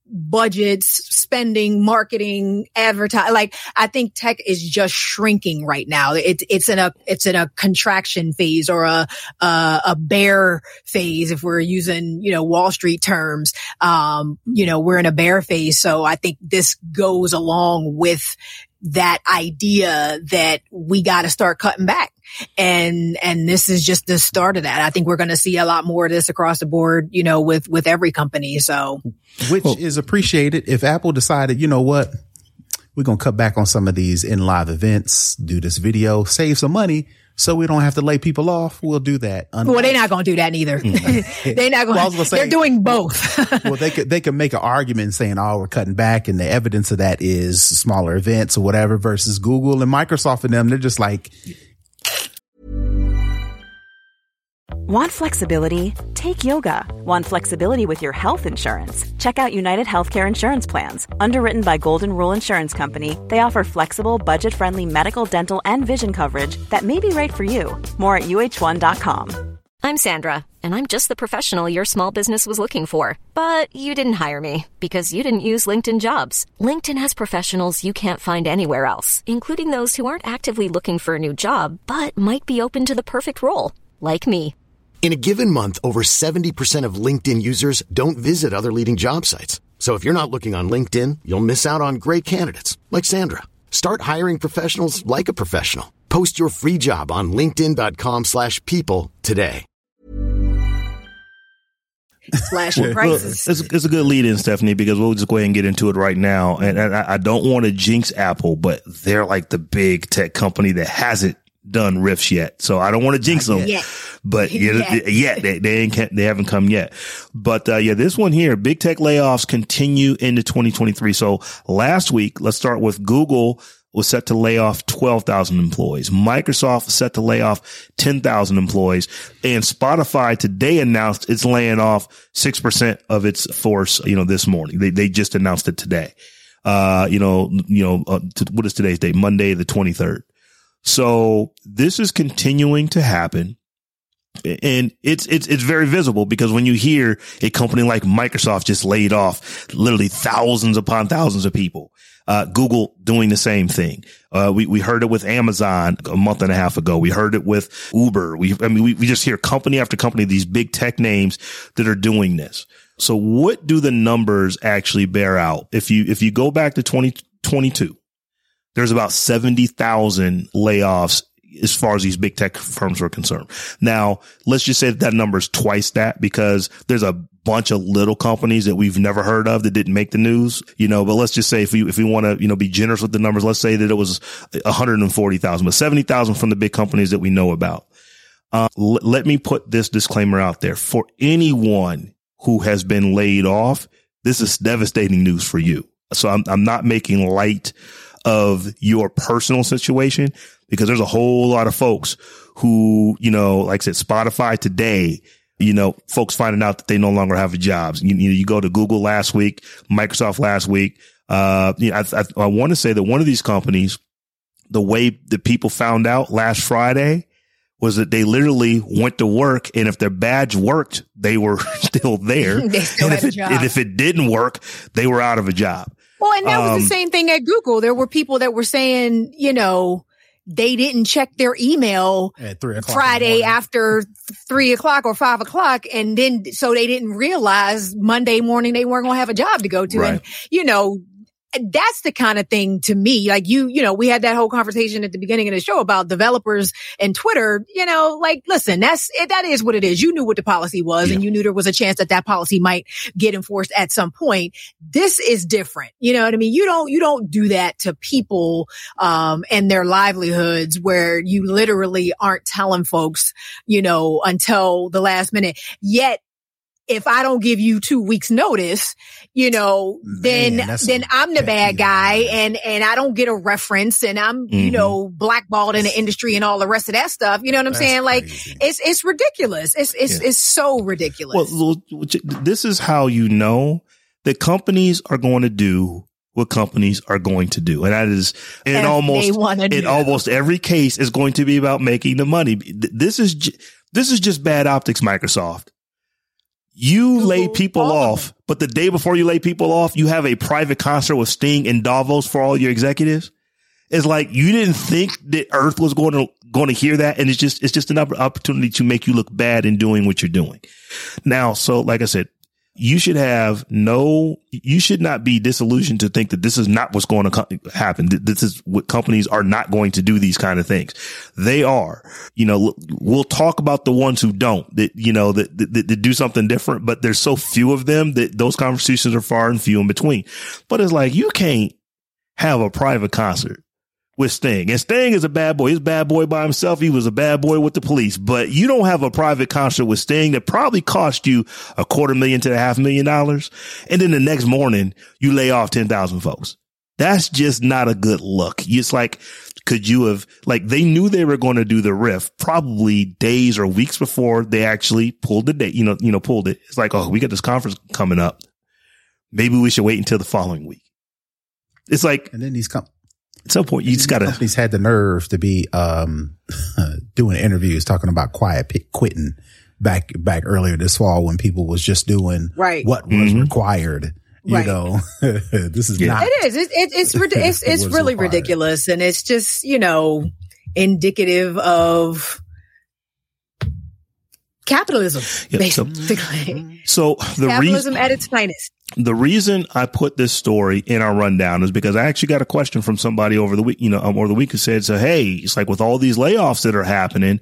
budgets, spending, marketing, advertising. Like, I think tech is just shrinking right now. It's, it's in a, it's in a contraction phase or a, a, a bear phase. If we're using, you know, Wall Street terms, um, you know, we're in a bear phase. So I think this goes along with that idea that we got to start cutting back. And, and this is just the start of that. I think we're going to see a lot more of this across the board, you know, with, with every company. So, which well, is appreciated. If Apple decided, you know what, we're going to cut back on some of these in live events, do this video, save some money so we don't have to lay people off, we'll do that. Well, they're not going to do that either. They're not going to, well, they're doing both. Well, they could, they could make an argument saying, oh, we're cutting back. And the evidence of that is smaller events or whatever versus Google and Microsoft and them. They're just like, want flexibility? Take yoga. Want flexibility with your health insurance? Check out United Healthcare Insurance Plans. Underwritten by Golden Rule Insurance Company, they offer flexible, budget-friendly medical, dental, and vision coverage that may be right for you. More at U H one dot com. I'm Sandra, and I'm just the professional your small business was looking for. But you didn't hire me because you didn't use LinkedIn Jobs. LinkedIn has professionals you can't find anywhere else, including those who aren't actively looking for a new job, but might be open to the perfect role, like me. In a given month, over seventy percent of LinkedIn users don't visit other leading job sites. So if you're not looking on LinkedIn, you'll miss out on great candidates like Sandra. Start hiring professionals like a professional. Post your free job on linkedin dot com slash people today. Slashing prices. Well, it's, it's a good lead in, Stephanie, because we'll just go ahead and get into it right now. And, and I, I don't want to jinx Apple, but they're like the big tech company that hasn't done riffs yet. So I don't want to jinx them, yet. but yeah, yeah, they, they ain't, they haven't come yet. But, uh, yeah, this one here, big tech layoffs continue into twenty twenty-three. So last week, let's start with Google was set to lay off twelve thousand employees. Microsoft set to lay off ten thousand employees, and Spotify today announced it's laying off six percent of its force, you know, this morning. They, they just announced it today. Uh, you know, you know, uh, to, what is today's date? Monday, the twenty-third. So this is continuing to happen. And it's, it's, it's very visible because when you hear a company like Microsoft just laid off literally thousands upon thousands of people, uh, Google doing the same thing. Uh, we, we heard it with Amazon a month and a half ago. We heard it with Uber. We, I mean, we, we just hear company after company, these big tech names that are doing this. So what do the numbers actually bear out? If you, if you go back to twenty twenty-two, there's about seventy thousand layoffs as far as these big tech firms are concerned. Now, let's just say that that number is twice that because there's a bunch of little companies that we've never heard of that didn't make the news, you know, but let's just say if we, if we want to, you know, be generous with the numbers, let's say that it was one hundred forty thousand, but seventy thousand from the big companies that we know about. Uh, l- let me put this disclaimer out there. For anyone who has been laid off, this is devastating news for you. So I'm, I'm not making light of your personal situation because there's a whole lot of folks who, you know, like I said, Spotify today, you know, folks finding out that they no longer have jobs. You, you, you go to Google last week, Microsoft last week. Uh, you know, I, I, I want to say that one of these companies, the way that people found out last Friday was that they literally went to work, and if their badge worked, they were still there. They still and, had if a it, job. and if it didn't work, they were out of a job. Well, and that was Um, the same thing at Google. There were people that were saying, you know, they didn't check their email at three o'clock Friday after three o'clock or five o'clock. And then, so they didn't realize Monday morning they weren't going to have a job to go to. Right. And, you know, that's the kind of thing to me, like you, you know, we had that whole conversation at the beginning of the show about developers and Twitter, you know, like, listen, that's, that is what it is. You knew what the policy was Yeah. and you knew there was a chance that that policy might get enforced at some point. This is different. You know what I mean? You don't, you don't do that to people, um, and their livelihoods where you literally aren't telling folks, you know, until the last minute. Yet, if I don't give you two weeks notice, you know, then, Man, that's then some I'm the pet bad peeve, guy man. and, and I don't get a reference and I'm, you Mhm. know, blackballed in the industry and all the rest of that stuff. You know what I'm That's saying? Like crazy. it's, it's ridiculous. It's, it's, Yeah. it's so ridiculous. Well, this is how you know that companies are going to do what companies are going to do. And that is in If they almost, wanna in do. almost every case is going to be about making the money. This is, j- this is just bad optics, Microsoft. You Google, lay people all of off but the day before you lay people off, you have a private concert with Sting in Davos for all your executives. It's like you didn't think that Earth was going to going to hear that, and it's just it's just an opportunity to make you look bad in doing what you're doing. Now, so like I said, you should have no, you should not be disillusioned to think that this is not what's going to co- happen. This is what companies are not going to do these kind of things. They are, you know, we'll talk about the ones who don't, that, you know, that, that, that do something different, but there's so few of them that those conversations are far and few in between. But it's like, you can't have a private concert with Sting. And Sting is a bad boy. He's a bad boy by himself. He was a bad boy with the police. But you don't have a private concert with Sting that probably cost you a quarter million to a half million dollars. And then the next morning, you lay off ten thousand folks. That's just not a good look. It's like, could you have, like, they knew they were going to do the riff probably days or weeks before they actually pulled the date, you know, you know, pulled it. It's like, oh, we got this conference coming up. Maybe we should wait until the following week. It's like, and then these come. At some point, you just gotta. Companies had the nerve to be um doing interviews talking about quiet p- quitting back back earlier this fall when people was just doing right. what was mm-hmm. required. You right. know, this is yeah. not. It is. It, it, it's it's it's really required. Ridiculous, and it's just, you know, indicative of capitalism, yeah, basically. So, so the capitalism reason, at its finest. The reason I put this story in our rundown is because I actually got a question from somebody over the week, you know, um, over the week who said, so, hey, it's like with all these layoffs that are happening,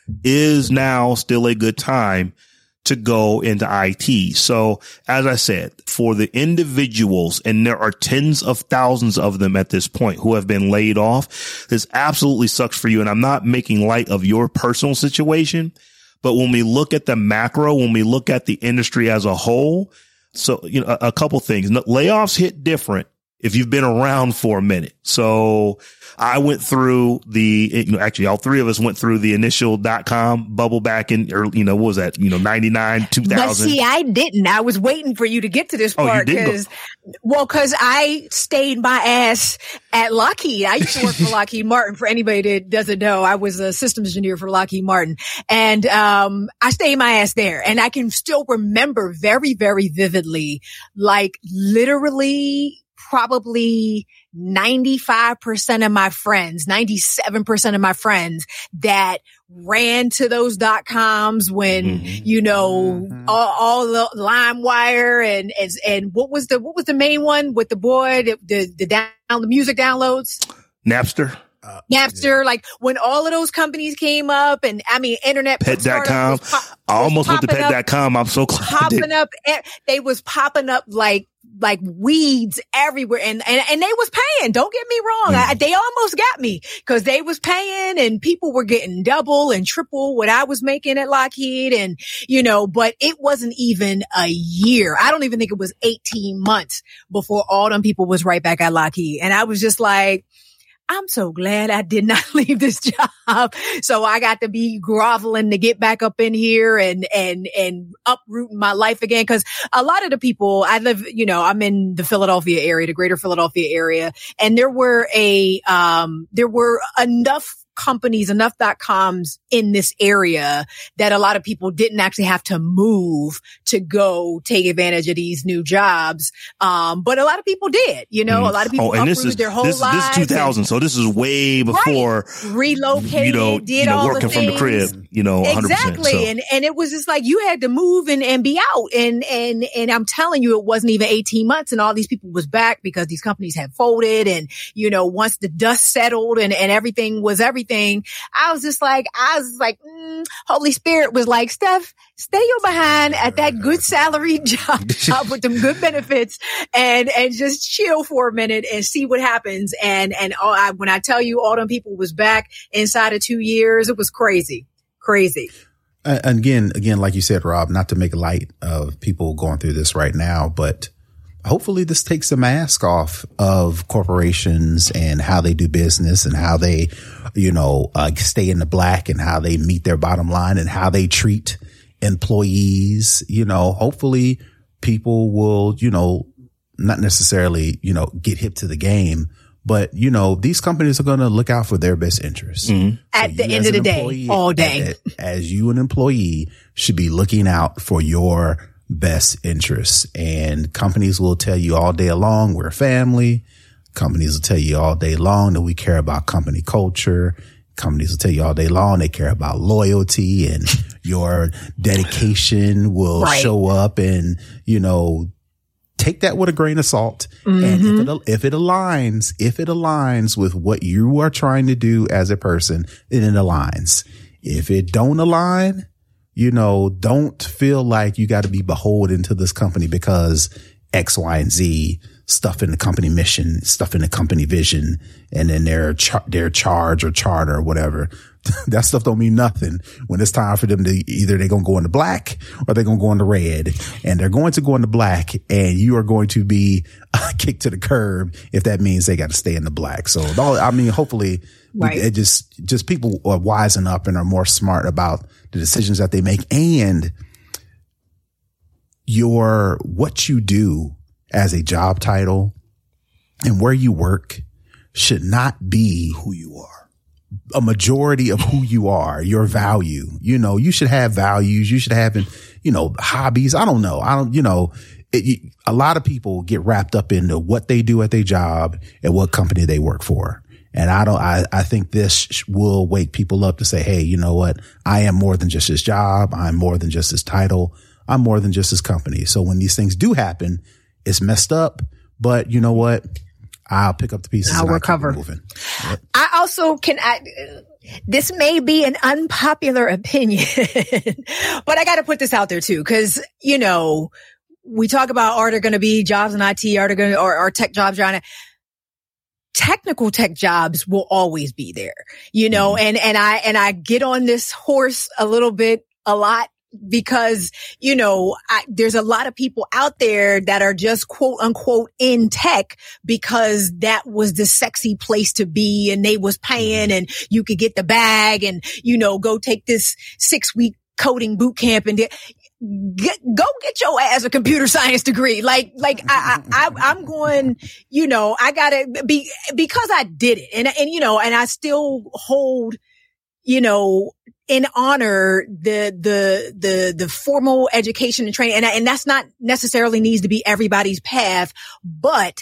is now still a good time to go into I T? So as I said, for the individuals, and there are tens of thousands of them at this point who have been laid off, this absolutely sucks for you. And I'm not making light of your personal situation, but when we look at the macro, when we look at the industry as a whole, so, you know, a, a couple things. Layoffs hit different if you've been around for a minute. So I went through the, you know, actually all three of us went through the initial dot-com bubble back in, or, you know, what was that? You know, ninety-nine, two thousand. But see, I didn't. I was waiting for you to get to this part because, oh, well, because I stayed my ass at Lockheed. I used to work for Lockheed Martin. For anybody that doesn't know, I was a systems engineer for Lockheed Martin. And, um, I stayed my ass there. And I can still remember very, very vividly, like literally probably ninety-five percent of my friends, ninety-seven percent of my friends that ran to those dot coms when, mm-hmm. you know, mm-hmm. all, all the LimeWire and, and, and what was the, what was the main one with the boy, the, the, the down, the music downloads? Napster. Uh, Napster, yeah. like when all of those companies came up, and I mean, internet. Pet dot com. I almost went to pet dot com. I'm so glad. Popping up. They was popping up like, like weeds everywhere. And, and, and they was paying. Don't get me wrong. Mm. I, they almost got me because they was paying and people were getting double and triple what I was making at Lockheed. And, you know, but it wasn't even a year. I don't even think it was eighteen months before all them people was right back at Lockheed. And I was just like, I'm so glad I did not leave this job. So I got to be groveling to get back up in here and, and, and uprooting my life again. Cause a lot of the people I live, you know, I'm in the Philadelphia area, the greater Philadelphia area. And there were a, um, there were enough companies, enough dot coms in this area that a lot of people didn't actually have to move to go take advantage of these new jobs. Um, but a lot of people did, you know, mm. a lot of people oh, and uprooted this is, their whole this, lives. This is two thousand. And, so this is way before right. relocated, you know, did you know, all working the from the crib, you know, one hundred percent. Exactly. So. And, and it was just like you had to move and, and be out. And, and, and I'm telling you, it wasn't even eighteen months and all these people was back because these companies had folded. And, you know, once the dust settled and, and everything was everything, I was just like, I was like, mm, Holy Spirit was like, Steph, stay your behind at that good salary job, job with them good benefits and, and just chill for a minute and see what happens. And, and all, I, when I tell you all them people was back inside of two years, it was crazy, crazy. Uh, again, again, like you said, Rob, not to make light of people going through this right now, but hopefully this takes the mask off of corporations and how they do business and how they, you know, uh, stay in the black and how they meet their bottom line and how they treat employees. You know, hopefully people will, you know, not necessarily, you know, get hip to the game, but, you know, these companies are going to look out for their best interests. Mm-hmm. At so the end of the day, all day. As, as you, an employee, should be looking out for your best interests. And companies will tell you all day long, we're family. Companies will tell you all day long that we care about company culture. Companies will tell you all day long they care about loyalty, and your dedication will right. show up. And, you know, take that with a grain of salt. Mm-hmm. And if it, if it aligns, if it aligns with what you are trying to do as a person, then it aligns. If it don't align, you know, don't feel like you got to be beholden to this company because X, Y, and Z stuff in the company mission, stuff in the company vision, and then their char- their charge or charter or whatever. That stuff don't mean nothing when it's time for them to either they're going to go into black or they're going to go into red, and they're going to go into black, and you are going to be kicked to the curb if that means they got to stay in the black. So, I mean, hopefully right. it just, just people are wisen up and are more smart about the decisions that they make, and your, what you do as a job title and where you work should not be who you are. A majority of who you are, your value. You know, you should have values. You should have, you know, hobbies. I don't know. I don't, you know, it, you, a lot of people get wrapped up into what they do at their job and what company they work for. And I don't, I, I think this will wake people up to say, hey, you know what? I am more than just this job. I'm more than just this title. I'm more than just this company. So when these things do happen, it's messed up, but you know what? I'll pick up the pieces. I'll and recover. I'll keep moving. Yep. I also can, I, this may be an unpopular opinion, but I got to put this out there too. Cause, you know, we talk about, are there going to be jobs in I T? Are there going to, or are tech jobs around it? Technical tech jobs will always be there, you know, mm-hmm. and, and I, and I get on this horse a little bit, a lot. Because, you know, I, there's a lot of people out there that are just quote unquote in tech because that was the sexy place to be and they was paying and you could get the bag and, you know, go take this six week coding boot camp and get, get, go get your ass a computer science degree. Like, like I, I, I'm going, you know, I gotta be, because I did it and, and, you know, and I still hold, you know, in honor the, the, the, the formal education and training. And, and that's not necessarily needs to be everybody's path, but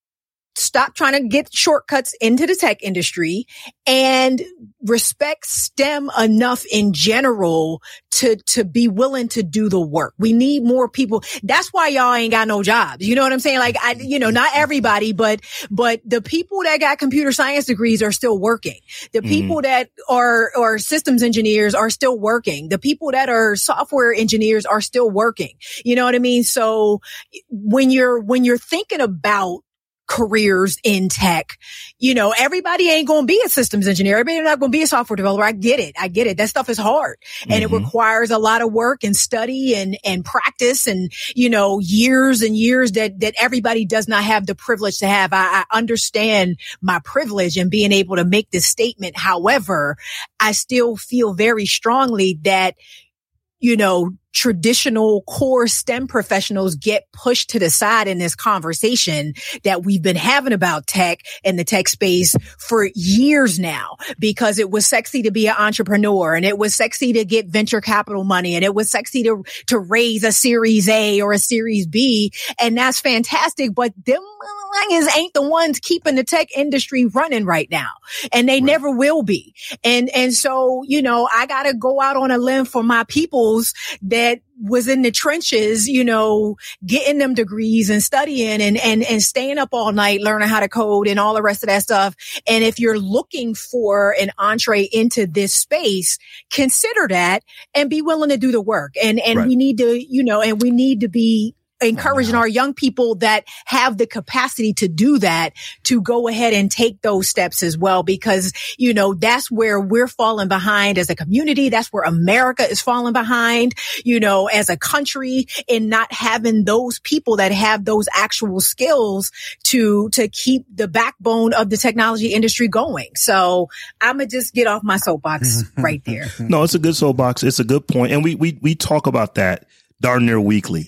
stop trying to get shortcuts into the tech industry and respect STEM enough in general to, to be willing to do the work. We need more people. That's why y'all ain't got no jobs. You know what I'm saying? Like, I, you know, not everybody, but, but the people that got computer science degrees are still working. The people mm-hmm. that are, are systems engineers are still working. The people that are software engineers are still working. You know what I mean? So when you're, when you're thinking about careers in tech, you know, everybody ain't going to be a systems engineer. Everybody not going to be a software developer. I get it. I get it. That stuff is hard and mm-hmm. it requires a lot of work and study and, and practice and, you know, years and years that, that everybody does not have the privilege to have. I, I understand my privilege in being able to make this statement. However, I still feel very strongly that, you know, traditional core STEM professionals get pushed to the side in this conversation that we've been having about tech and the tech space for years now, because it was sexy to be an entrepreneur and it was sexy to get venture capital money and it was sexy to, to raise a series A or a series B. And that's fantastic. But them motherfuckers ain't the ones keeping the tech industry running right now. And they right. never will be. And, and so, you know, I got to go out on a limb for my peoples that that was in the trenches, you know, getting them degrees and studying and, and, and staying up all night, learning how to code and all the rest of that stuff. And if you're looking for an entree into this space, consider that and be willing to do the work. And, and right. we need to, you know, and we need to be encouraging our young people that have the capacity to do that to go ahead and take those steps as well, because, you know, that's where we're falling behind as a community. That's where America is falling behind, you know, as a country, in not having those people that have those actual skills to, to keep the backbone of the technology industry going. So I'm going to just get off my soapbox right there. No, it's a good soapbox. It's a good point. And we, we, we talk about that darn near weekly.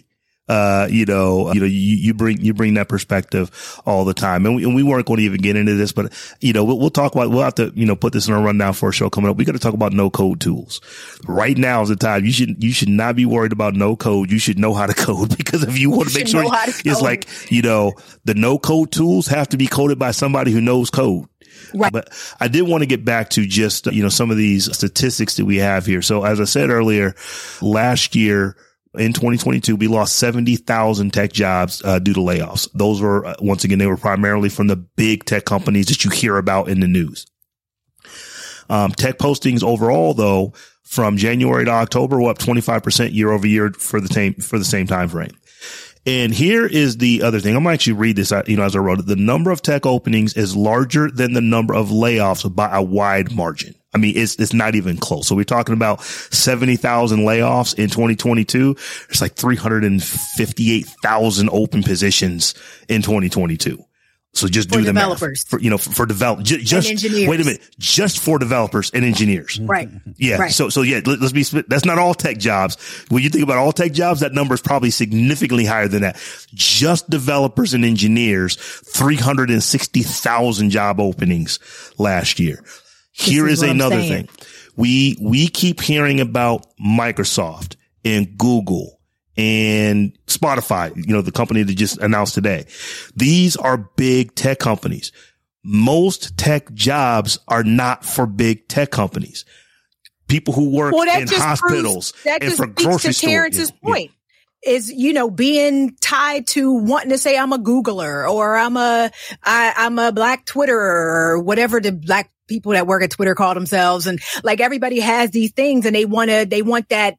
Uh, you know, you know, you, you bring, you bring that perspective all the time. And we, and we weren't going to even get into this, but, you know, we'll, we'll talk about, we'll have to, you know, put this in a rundown for a show coming up. We got to talk about no code tools. Right now is the time. You should, you should not be worried about no code. You should know how to code, because if you want to make sure it's like, you know, the no code tools have to be coded by somebody who knows code. Right. But I did want to get back to just, you know, some of these statistics that we have here. So as I said earlier, last year, in twenty twenty-two, we lost seventy thousand tech jobs uh, due to layoffs. Those were, uh, once again, they were primarily from the big tech companies that you hear about in the news. Um, tech postings overall, though, from January to October, were up twenty-five percent year over year for the same, for the same time frame. And here is the other thing. I'm going to actually read this, you know, as I wrote it. The number of tech openings is larger than the number of layoffs by a wide margin. I mean, it's, it's not even close. So we're talking about seventy thousand layoffs in twenty twenty-two. It's like three hundred fifty-eight thousand open positions in twenty twenty-two. So just for do the developers. math. For, you know, for, for develop, just, just wait a minute, just for developers and engineers. Right. Yeah. Right. So, so yeah, let, let's be, that's not all tech jobs. When you think about all tech jobs, that number is probably significantly higher than that. Just developers and engineers, three hundred sixty thousand job openings last year. Here is, is another thing. We, we keep hearing about Microsoft and Google and Spotify, you know, the company that just announced today. These are big tech companies. Most tech jobs are not for big tech companies. People who work well, in hospitals proves, and for grocery stores. Terrence's yeah, point yeah. is, you know, being tied to wanting to say I'm a Googler or I'm a, I, I'm a black Twitterer or whatever the black people that work at Twitter call themselves. And like everybody has these things and they want to, they want that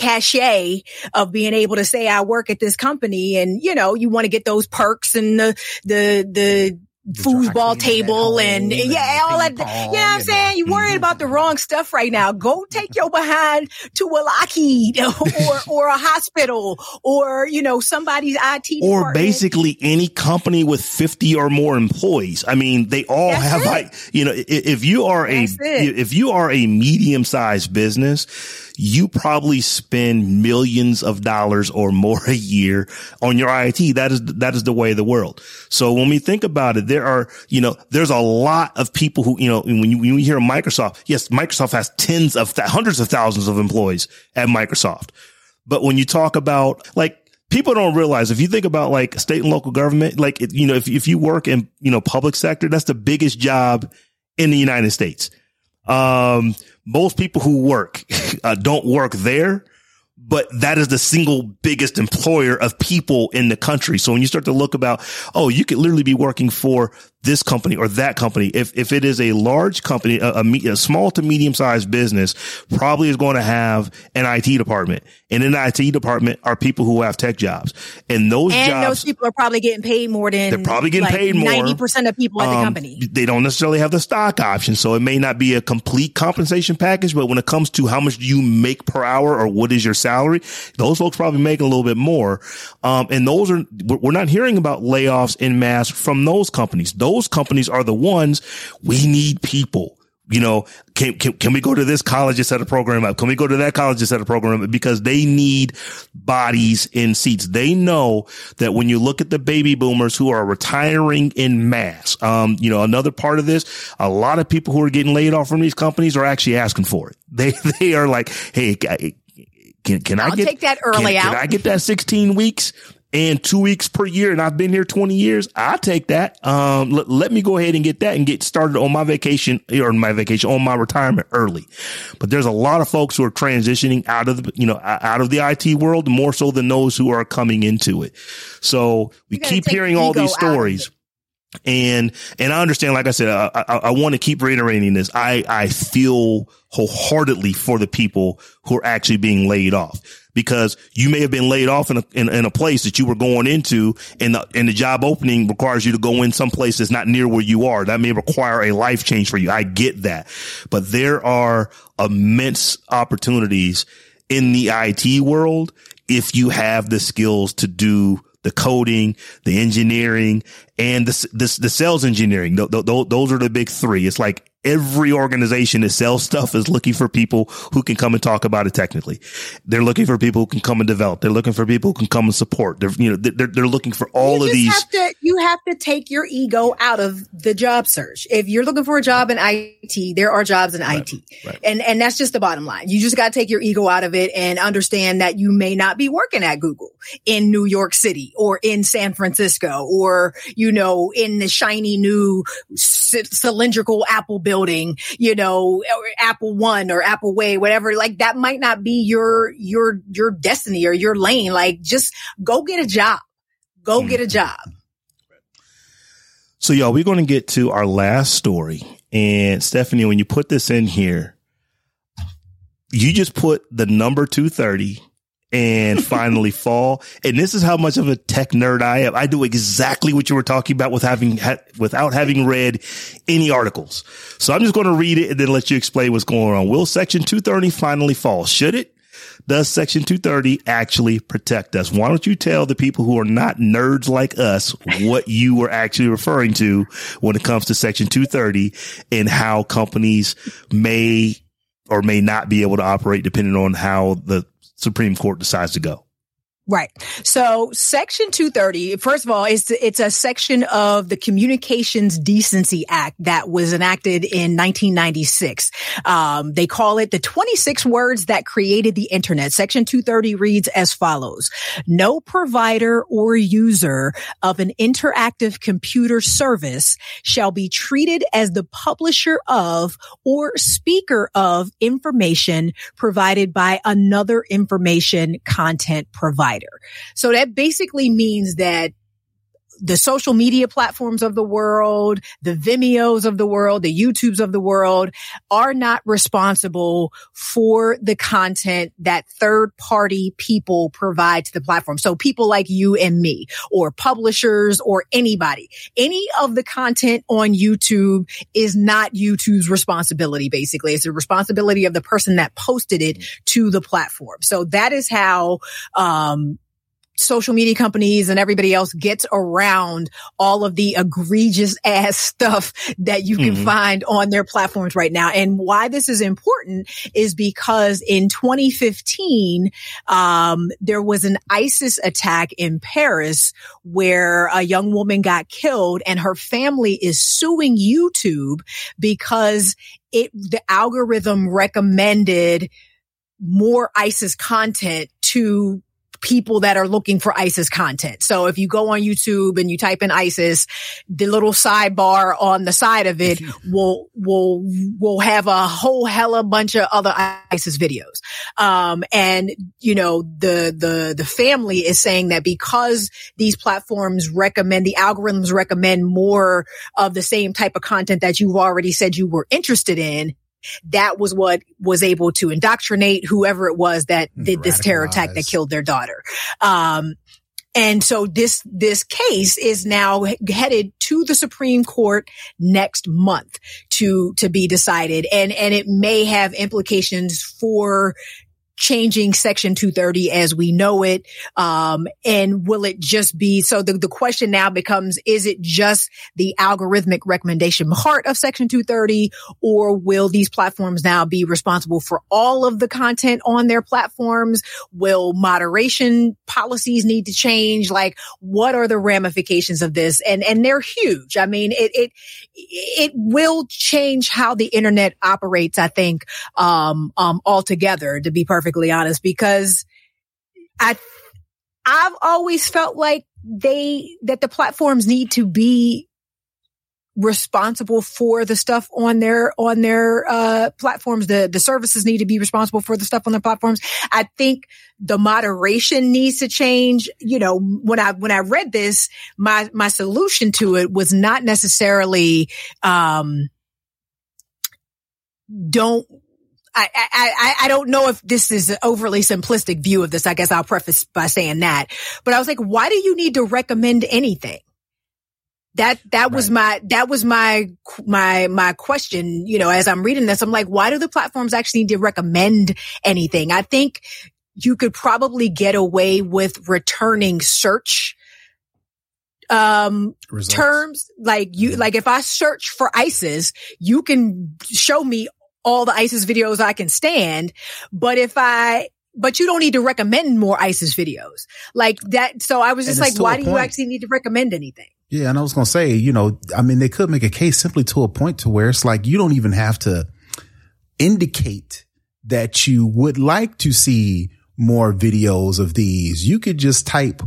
cachet of being able to say I work at this company, and you know, you want to get those perks and the the the, the foosball table and, and yeah, all that. You know what I'm saying? You're worried about the wrong stuff right now. Go take your behind to a Lockheed or or a hospital or, you know, somebody's I T or department. Basically any company with fifty or more employees. I mean, they all That's have it. like, you know, if you are That's a it. if you are a medium sized business, you probably spend millions of dollars or more a year on your I T. That is, that is the way of the world. So when we think about it, there are, you know, there's a lot of people who, you know, when you, when you hear Microsoft, yes, Microsoft has tens of th- hundreds of thousands of employees at Microsoft. But when you talk about like, people don't realize if you think about like state and local government, like, you know, if, if you work in, you know, public sector, that's the biggest job in the United States. Um, most people who work uh, don't work there, but that is the single biggest employer of people in the country. So when you start to look about, oh, you could literally be working for this company or that company. If, if it is a large company, a, a, a small to medium sized business probably is going to have an I T department, and in the I T department are people who have tech jobs, and those and jobs, those people are probably getting paid more than they're probably getting like paid more. ninety percent of people at um, the company. They don't necessarily have the stock option. So it may not be a complete compensation package, but when it comes to how much do you make per hour or what is your salary, those folks probably make a little bit more. Um, and those are, we're not hearing about layoffs en masse from those companies. Those companies are the ones we need people. You know, can, can, can we go to this college and set a program up? Can we go to that college and set a program up? Because they need bodies in seats. They know that when you look at the baby boomers who are retiring in mass, um, you know, another part of this, a lot of people who are getting laid off from these companies are actually asking for it. They, they are like, hey, can, can I I'll get, take that early can, out. Can I get that sixteen weeks? And two weeks per year, and I've been here twenty years. I'll take that. Um, let, let me go ahead and get that and get started on my vacation or my vacation on my retirement early. But there's a lot of folks who are transitioning out of the, you know, out of the I T world more so than those who are coming into it. So we keep hearing all these stories. And, and I understand, like I said, I, I, I want to keep reiterating this. I, I feel wholeheartedly for the people who are actually being laid off, because you may have been laid off in a, in, in a place that you were going into, and the, and the job opening requires you to go in some place that's not near where you are. That may require a life change for you. I get that, but there are immense opportunities in the I T world if you have the skills to do the coding, the engineering, and the, the, the sales engineering. Th- th- those are the big three. It's like Every organization that sells stuff is looking for people who can come and talk about it technically. They're looking for people who can come and develop. They're looking for people who can come and support. They're, you know, they're, they're looking for all you of these. Have to, you have to take your ego out of the job search. If you're looking for a job in I T, there are jobs in right, I T. Right. And, and that's just the bottom line. You just got to take your ego out of it and understand that you may not be working at Google in New York City or in San Francisco or, you know, in the shiny new c- cylindrical Apple building, you know, or Apple One or Apple Way, whatever. Like that might not be your, your, your destiny or your lane. Like just go get a job. Go mm-hmm. get a job. So y'all, we're going to get to our last story. And Stephanie, when you put this in here, you just put the number two thirty and finally fall. And this is how much of a tech nerd I am. I do exactly what you were talking about with having, ha- without having read any articles. So I'm just going to read it and then let you explain what's going on. Will Section two thirty finally fall? Should it? Does Section two thirty actually protect us? Why don't you tell the people who are not nerds like us what you were actually referring to when it comes to Section two thirty and how companies may or may not be able to operate depending on how the Supreme Court decides to go? Right. So Section two thirty, first of all, it's, it's a section of the Communications Decency Act that was enacted in nineteen ninety-six. Um, they call it the twenty-six words that created the internet. Section two thirty reads as follows. No provider or user of an interactive computer service shall be treated as the publisher of or speaker of information provided by another information content provider. So that basically means that the social media platforms of the world, the Vimeos of the world, the YouTubes of the world are not responsible for the content that third party people provide to the platform. So people like you and me or publishers or anybody, any of the content on YouTube is not YouTube's responsibility. Basically, it's the responsibility of the person that posted it to the platform. So that is how, um, social media companies and everybody else gets around all of the egregious ass stuff that you can mm-hmm. find on their platforms right now. And why this is important is because in twenty fifteen, um, there was an ISIS attack in Paris where a young woman got killed and her family is suing YouTube because it, the algorithm recommended more ISIS content to people that are looking for ISIS content. So if you go on YouTube and you type in ISIS, the little sidebar on the side of it will, will, will have a whole hella bunch of other ISIS videos. Um, and, you know, the, the, the family is saying that because these platforms recommend, the algorithms recommend more of the same type of content that you've already said you were interested in, that was what was able to indoctrinate whoever it was that did this terror attack that killed their daughter. Um, and so this, this case is now headed to the Supreme Court next month to, to be decided. And, and it may have implications for changing Section two thirty as we know it. Um, and will it just be, so the, the question now becomes, is it just the algorithmic recommendation part of Section two thirty, or will these platforms now be responsible for all of the content on their platforms? Will moderation policies need to change? Like, what are the ramifications of this? And, and they're huge. I mean, it, it, it will change how the internet operates, I think, um, um, altogether, to be perfect honest, because I, I've always felt like they, that the platforms need to be responsible for the stuff on their, on their, uh, platforms. The, the services need to be responsible for the stuff on their platforms. I think the moderation needs to change. You know, when I, when I read this, my, my solution to it was not necessarily, um, don't, I, I, I don't know if this is an overly simplistic view of this. I guess I'll preface by saying that. But I was like, why do you need to recommend anything? That, that right. was my, that was my, my, my question. You know, as I'm reading this, I'm like, why do the platforms actually need to recommend anything? I think you could probably get away with returning search um, Results. terms. Like you, like if I search for ISIS, you can show me all the ISIS videos I can stand. But if I, but you don't need to recommend more ISIS videos like that. So I was just like, why do you actually need to recommend anything? Yeah. And I was going to say, you know, I mean, they could make a case simply to a point to where it's like, you don't even have to indicate that you would like to see more videos of these. You could just type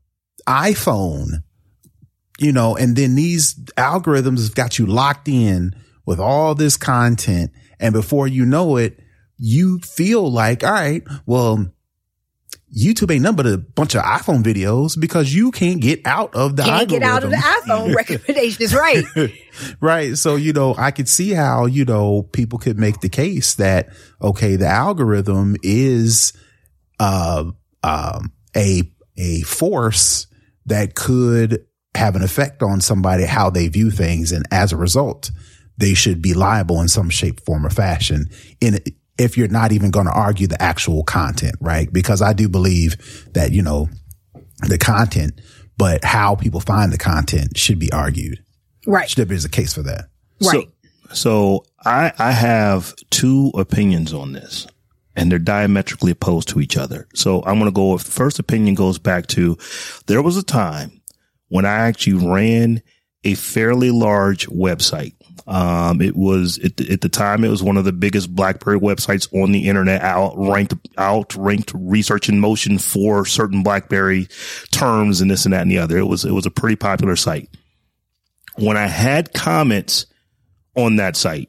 iPhone, you know, and then these algorithms have got you locked in with all this content. And before you know it, you feel like, all right, well, YouTube ain't nothing but a bunch of iPhone videos because you can't get out of the can't algorithm. get out of the iPhone recommendations, right? Right. So, you know, I could see how, you know, people could make the case that, okay, the algorithm is, uh, um, a, a force that could have an effect on somebody, how they view things. And as a result, they should be liable in some shape, form or fashion in if you're not even going to argue the actual content, right? Because I do believe that, you know, the content, but how people find the content should be argued. Right. There is a case for that. Right. So, so I, I have two opinions on this and they're diametrically opposed to each other. So I'm going to go with the first opinion goes back to there was a time when I actually ran a fairly large website. Um, it was at the, at the time, it was one of the biggest BlackBerry websites on the internet, outranked, outranked Research in Motion for certain BlackBerry terms and this and that and the other. It was, it was a pretty popular site. When I had comments on that site,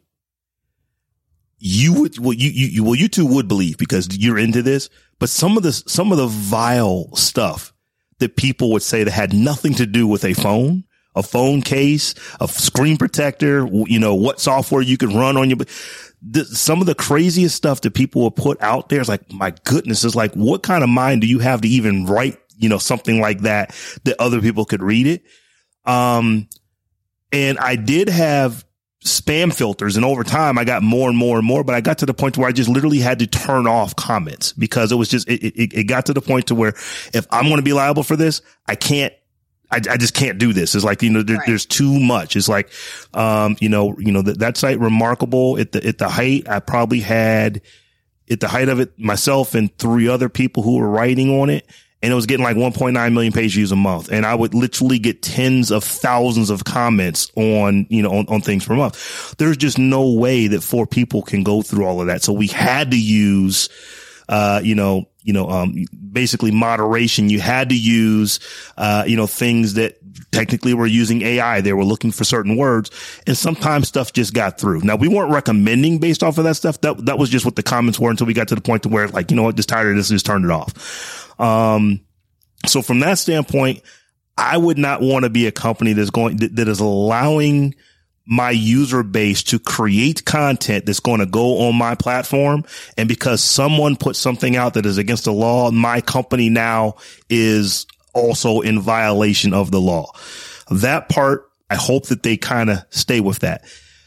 you would, well, you, you, well, you two would believe because you're into this, but some of the, some of the vile stuff that people would say that had nothing to do with a phone, a phone case, a screen protector, you know, what software you could run on your, the, some of the craziest stuff that people will put out there is like, my goodness, is like, what kind of mind do you have to even write, you know, something like that, that other people could read it? Um, and I did have spam filters, and over time I got more and more and more, but I got to the point where I just literally had to turn off comments because it was just, it, it, it got to the point to where if I'm going to be liable for this, I can't, I, I just can't do this. It's like, you know, there, right. there's too much. It's like, um, you know, you know, that, that site Remarkable at the, at the height, I probably had at the height of it myself and three other people who were writing on it. And it was getting like one point nine million page views a month. And I would literally get tens of thousands of comments on, you know, on, on things per month. There's just no way that four people can go through all of that. So we had to use, uh, you know, you know, um, basically moderation. You had to use, uh, you know, things that technically were using A I. They were looking for certain words, and sometimes stuff just got through. Now, we weren't recommending based off of that stuff. That, that was just what the comments were until we got to the point to where, like, you know what, just tired of this, just turned it off. Um, so from that standpoint, I would not want to be a company that's going, that, that is allowing my user base to create content that's going to go on my platform. And because someone put something out that is against the law, my company now is also in violation of the law. That part, I hope that they kind of stay with that.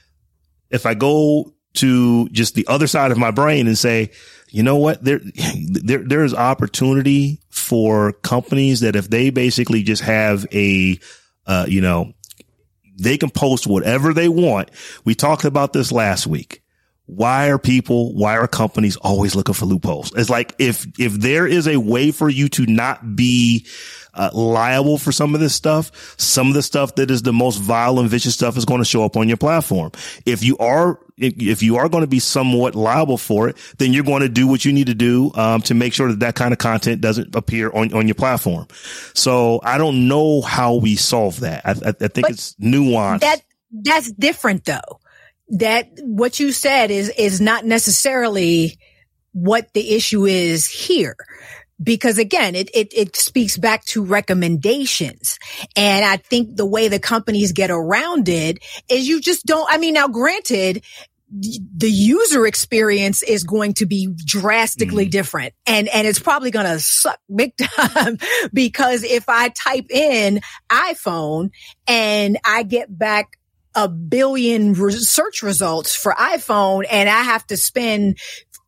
If I go to just the other side of my brain and say, you know what, there, there, there is opportunity for companies that if they basically just have a, uh, you know, they can post whatever they want. We talked about this last week. Why are people, why are companies always looking for loopholes? It's like if, if there is a way for you to not be uh, liable for some of this stuff, some of the stuff that is the most vile and vicious stuff is going to show up on your platform. If you are, if, if you are going to be somewhat liable for it, then you're going to do what you need to do, um, to make sure that that kind of content doesn't appear on, on your platform. So I don't know how we solve that. I, I, I think but it's nuanced. That, that's different though. That what you said is, is not necessarily what the issue is here. Because again, it, it, it speaks back to recommendations. And I think the way the companies get around it is you just don't, I mean, now granted, the user experience is going to be drastically mm. different. And, and it's probably going to suck big time because if I type in iPhone and I get back a billion re- search results for iPhone and I have to spend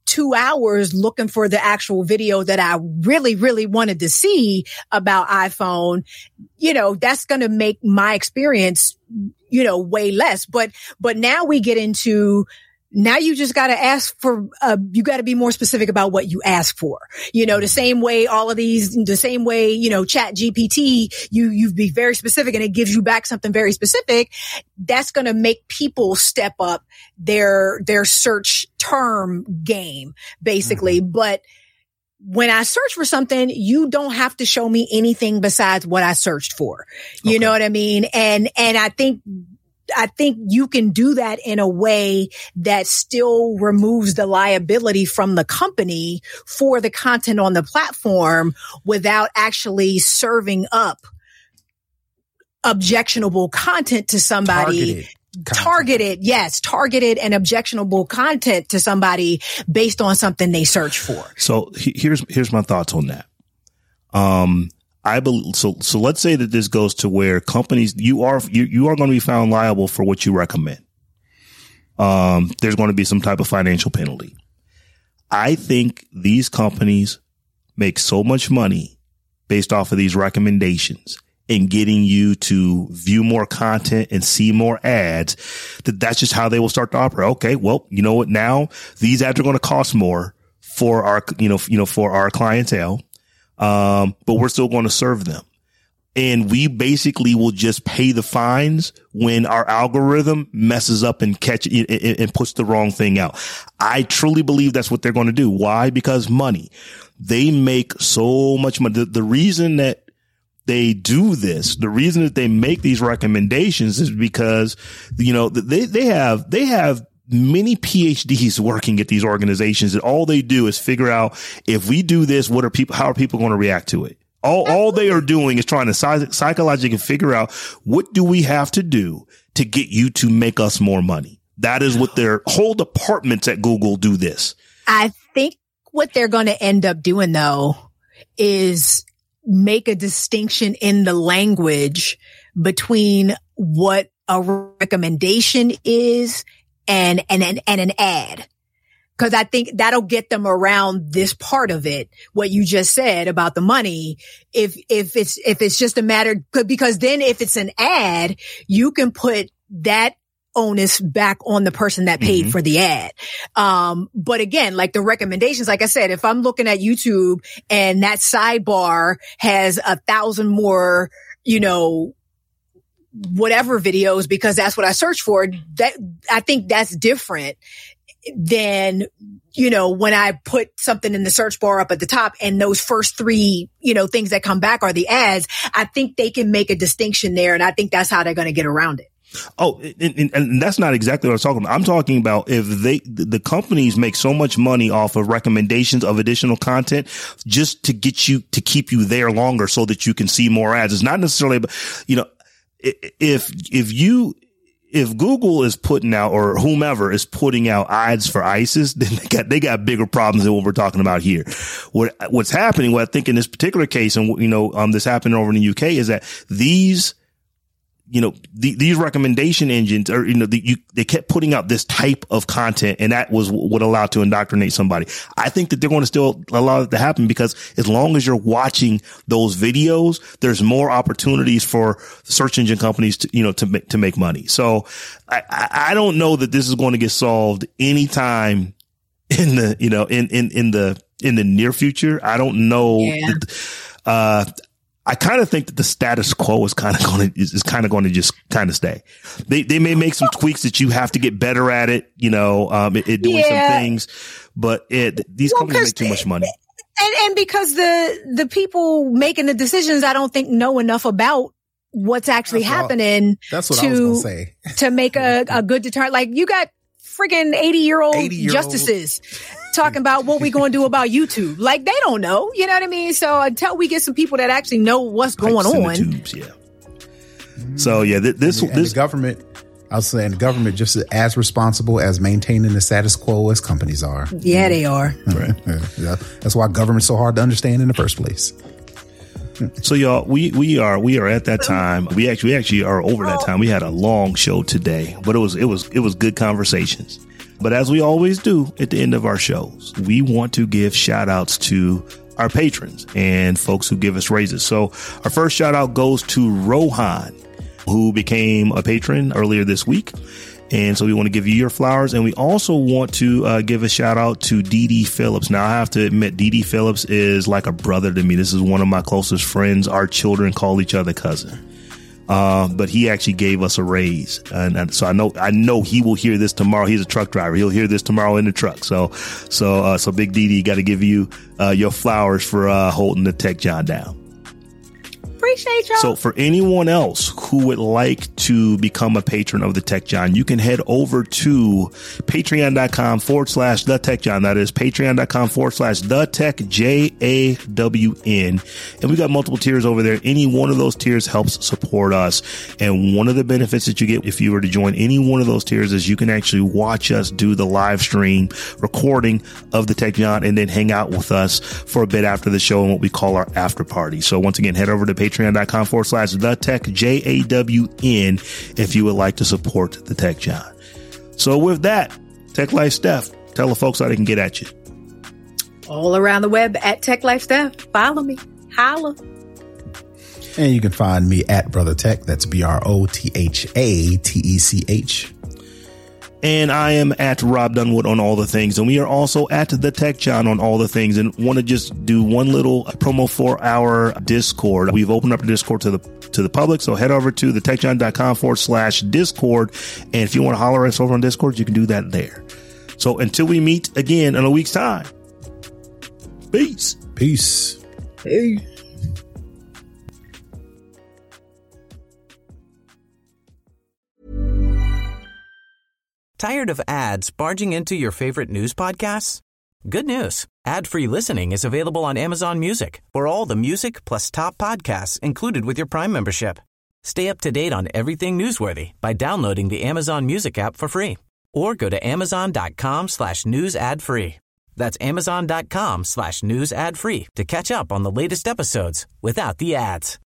two hours looking for the actual video that I really, really wanted to see about iPhone, you know, that's going to make my experience, you know, way less. But, but now we get into, now you just got to ask for, uh, you got to be more specific about what you ask for. You know, the same way all of these, the same way, you know, Chat G P T, you, you be very specific and it gives you back something very specific. That's going to make people step up their, their search term game, basically. Mm-hmm. But when I search for something, you don't have to show me anything besides what I searched for. You okay. know what I mean? And, and I think, I think you can do that in a way that still removes the liability from the company for the content on the platform without actually serving up objectionable content to somebody. Targeted. Targeted, yes, targeted and objectionable content to somebody based on something they search for. So he, here's here's my thoughts on that. Um. I believe so. So let's say that this goes to where companies, you are, you, you are going to be found liable for what you recommend. Um, there's going to be some type of financial penalty. I think these companies make so much money based off of these recommendations and getting you to view more content and see more ads that that's just how they will start to operate. Okay. Well, you know what? Now these ads are going to cost more for our, you know, you know, for our clientele. Um, but we're still going to serve them. And we basically will just pay the fines when our algorithm messes up and catch it and puts the wrong thing out. I truly believe that's what they're going to do. Why? Because money. They make so much money. The, the reason that they do this, the reason that they make these recommendations is because, you know, they, they have, they have many P H Ds working at these organizations, and all they do is figure out if we do this, what are people, how are people going to react to it? All, all they are doing is trying to psych- psychologically figure out what do we have to do to get you to make us more money. That is what their whole departments at Google do this. I think what they're going to end up doing though is make a distinction in the language between what a recommendation is and, and, and, and an ad. Cause I think that'll get them around this part of it. What you just said about the money. If, if it's, if it's just a matter, because then if it's an ad, you can put that onus back on the person that paid mm-hmm. for the ad. Um, but again, like the recommendations, like I said, if I'm looking at YouTube and that sidebar has a thousand more, you know, whatever videos, because that's what I search for, that I think that's different than, you know, when I put something in the search bar up at the top and those first three, you know, things that come back are the ads. I think they can make a distinction there. And I think that's how they're going to get around it. Oh, and, and that's not exactly what I was talking about. I'm talking about if they, the companies make so much money off of recommendations of additional content just to get you, to keep you there longer so that you can see more ads. It's not necessarily, you know, if, if you, if Google is putting out, or whomever is putting out ads for ISIS, then they got, they got bigger problems than what we're talking about here. What, what's happening, what I think in this particular case, and you know, um, this happened over in the U K, is that these, you know, the, these recommendation engines are, you know, the, you, they kept putting out this type of content, and that was what allowed to indoctrinate somebody. I think that they're going to still allow it to happen, because as long as you're watching those videos, there's more opportunities for search engine companies to, you know, to make, to make money. So I, I don't know that this is going to get solved anytime in the, you know, in, in, in the, in the near future. I don't know. Yeah. That, uh, I kind of think that the status quo is kind of going to, is, is kind of going to just kind of stay. They, they may make some tweaks that you have to get better at it, you know, um, it, it doing yeah. some things, but it, these well, companies make too much money. And, and because the, the people making the decisions, I don't think know enough about what's actually that's happening all, that's what to, I was gonna say. to make a, a good deterrent. Like you got friggin' eighty year old justices talking about what we going to do about YouTube. Like they don't know, you know what I mean? So until we get some people that actually know what's going on. Tubes, yeah. So yeah, th- this, and the, this and the government, I was saying the government just as responsible as maintaining the status quo as companies are. Yeah, they are. Right. Yeah. That's why government's so hard to understand in the first place. So y'all, we, we are, we are at that time. We actually, we actually are over that time. We had a long show today, but it was, it was, it was good conversations. But as we always do at the end of our shows, we want to give shout outs to our patrons and folks who give us raises. So our first shout out goes to Rohan, who became a patron earlier this week. And so we want to give you your flowers. And we also want to uh, give a shout out to Dee Dee Phillips. Now, I have to admit, Dee Dee Phillips is like a brother to me. This is one of my closest friends. Our children call each other cousin. Uh, but he actually gave us a raise. And, and so I know, I know he will hear this tomorrow. He's a truck driver. He'll hear this tomorrow in the truck. So, so, uh, so Big Dee Dee, got to give you, uh, your flowers for, uh, holding the Tech John down. Appreciate y'all. So for anyone else who would like to become a patron of the Tech John, you can head over to patreon.com forward slash the Tech John. That is patreon.com forward slash the Tech J A W N. And we got multiple tiers over there. Any one of those tiers helps support us. And one of the benefits that you get if you were to join any one of those tiers is you can actually watch us do the live stream recording of the Tech John and then hang out with us for a bit after the show and what we call our after party. So once again, head over to patreon. Patreon.com forward slash the Tech J A W N if you would like to support the Tech John. So with that, Tech Life Steph, tell the folks how they can get at you. All around the web at Tech Life Steph. Follow me. Holla. And you can find me at Brother Tech. That's B R O T H A T E C H. And I am at Rob Dunwood on all the things. And we are also at the Tech John on all the things. And want to just do one little promo for our Discord. We've opened up the Discord to the to the public. So head over to the techjohn.com forward slash Discord. And if you want to holler at us over on Discord, you can do that there. So until we meet again in a week's time. Peace. Peace. Hey. Tired of ads barging into your favorite news podcasts? Good news. Ad-free listening is available on Amazon Music for all the music plus top podcasts included with your Prime membership. Stay up to date on everything newsworthy by downloading the Amazon Music app for free or go to amazon.com slash news ad free. That's amazon.com slash news ad free to catch up on the latest episodes without the ads.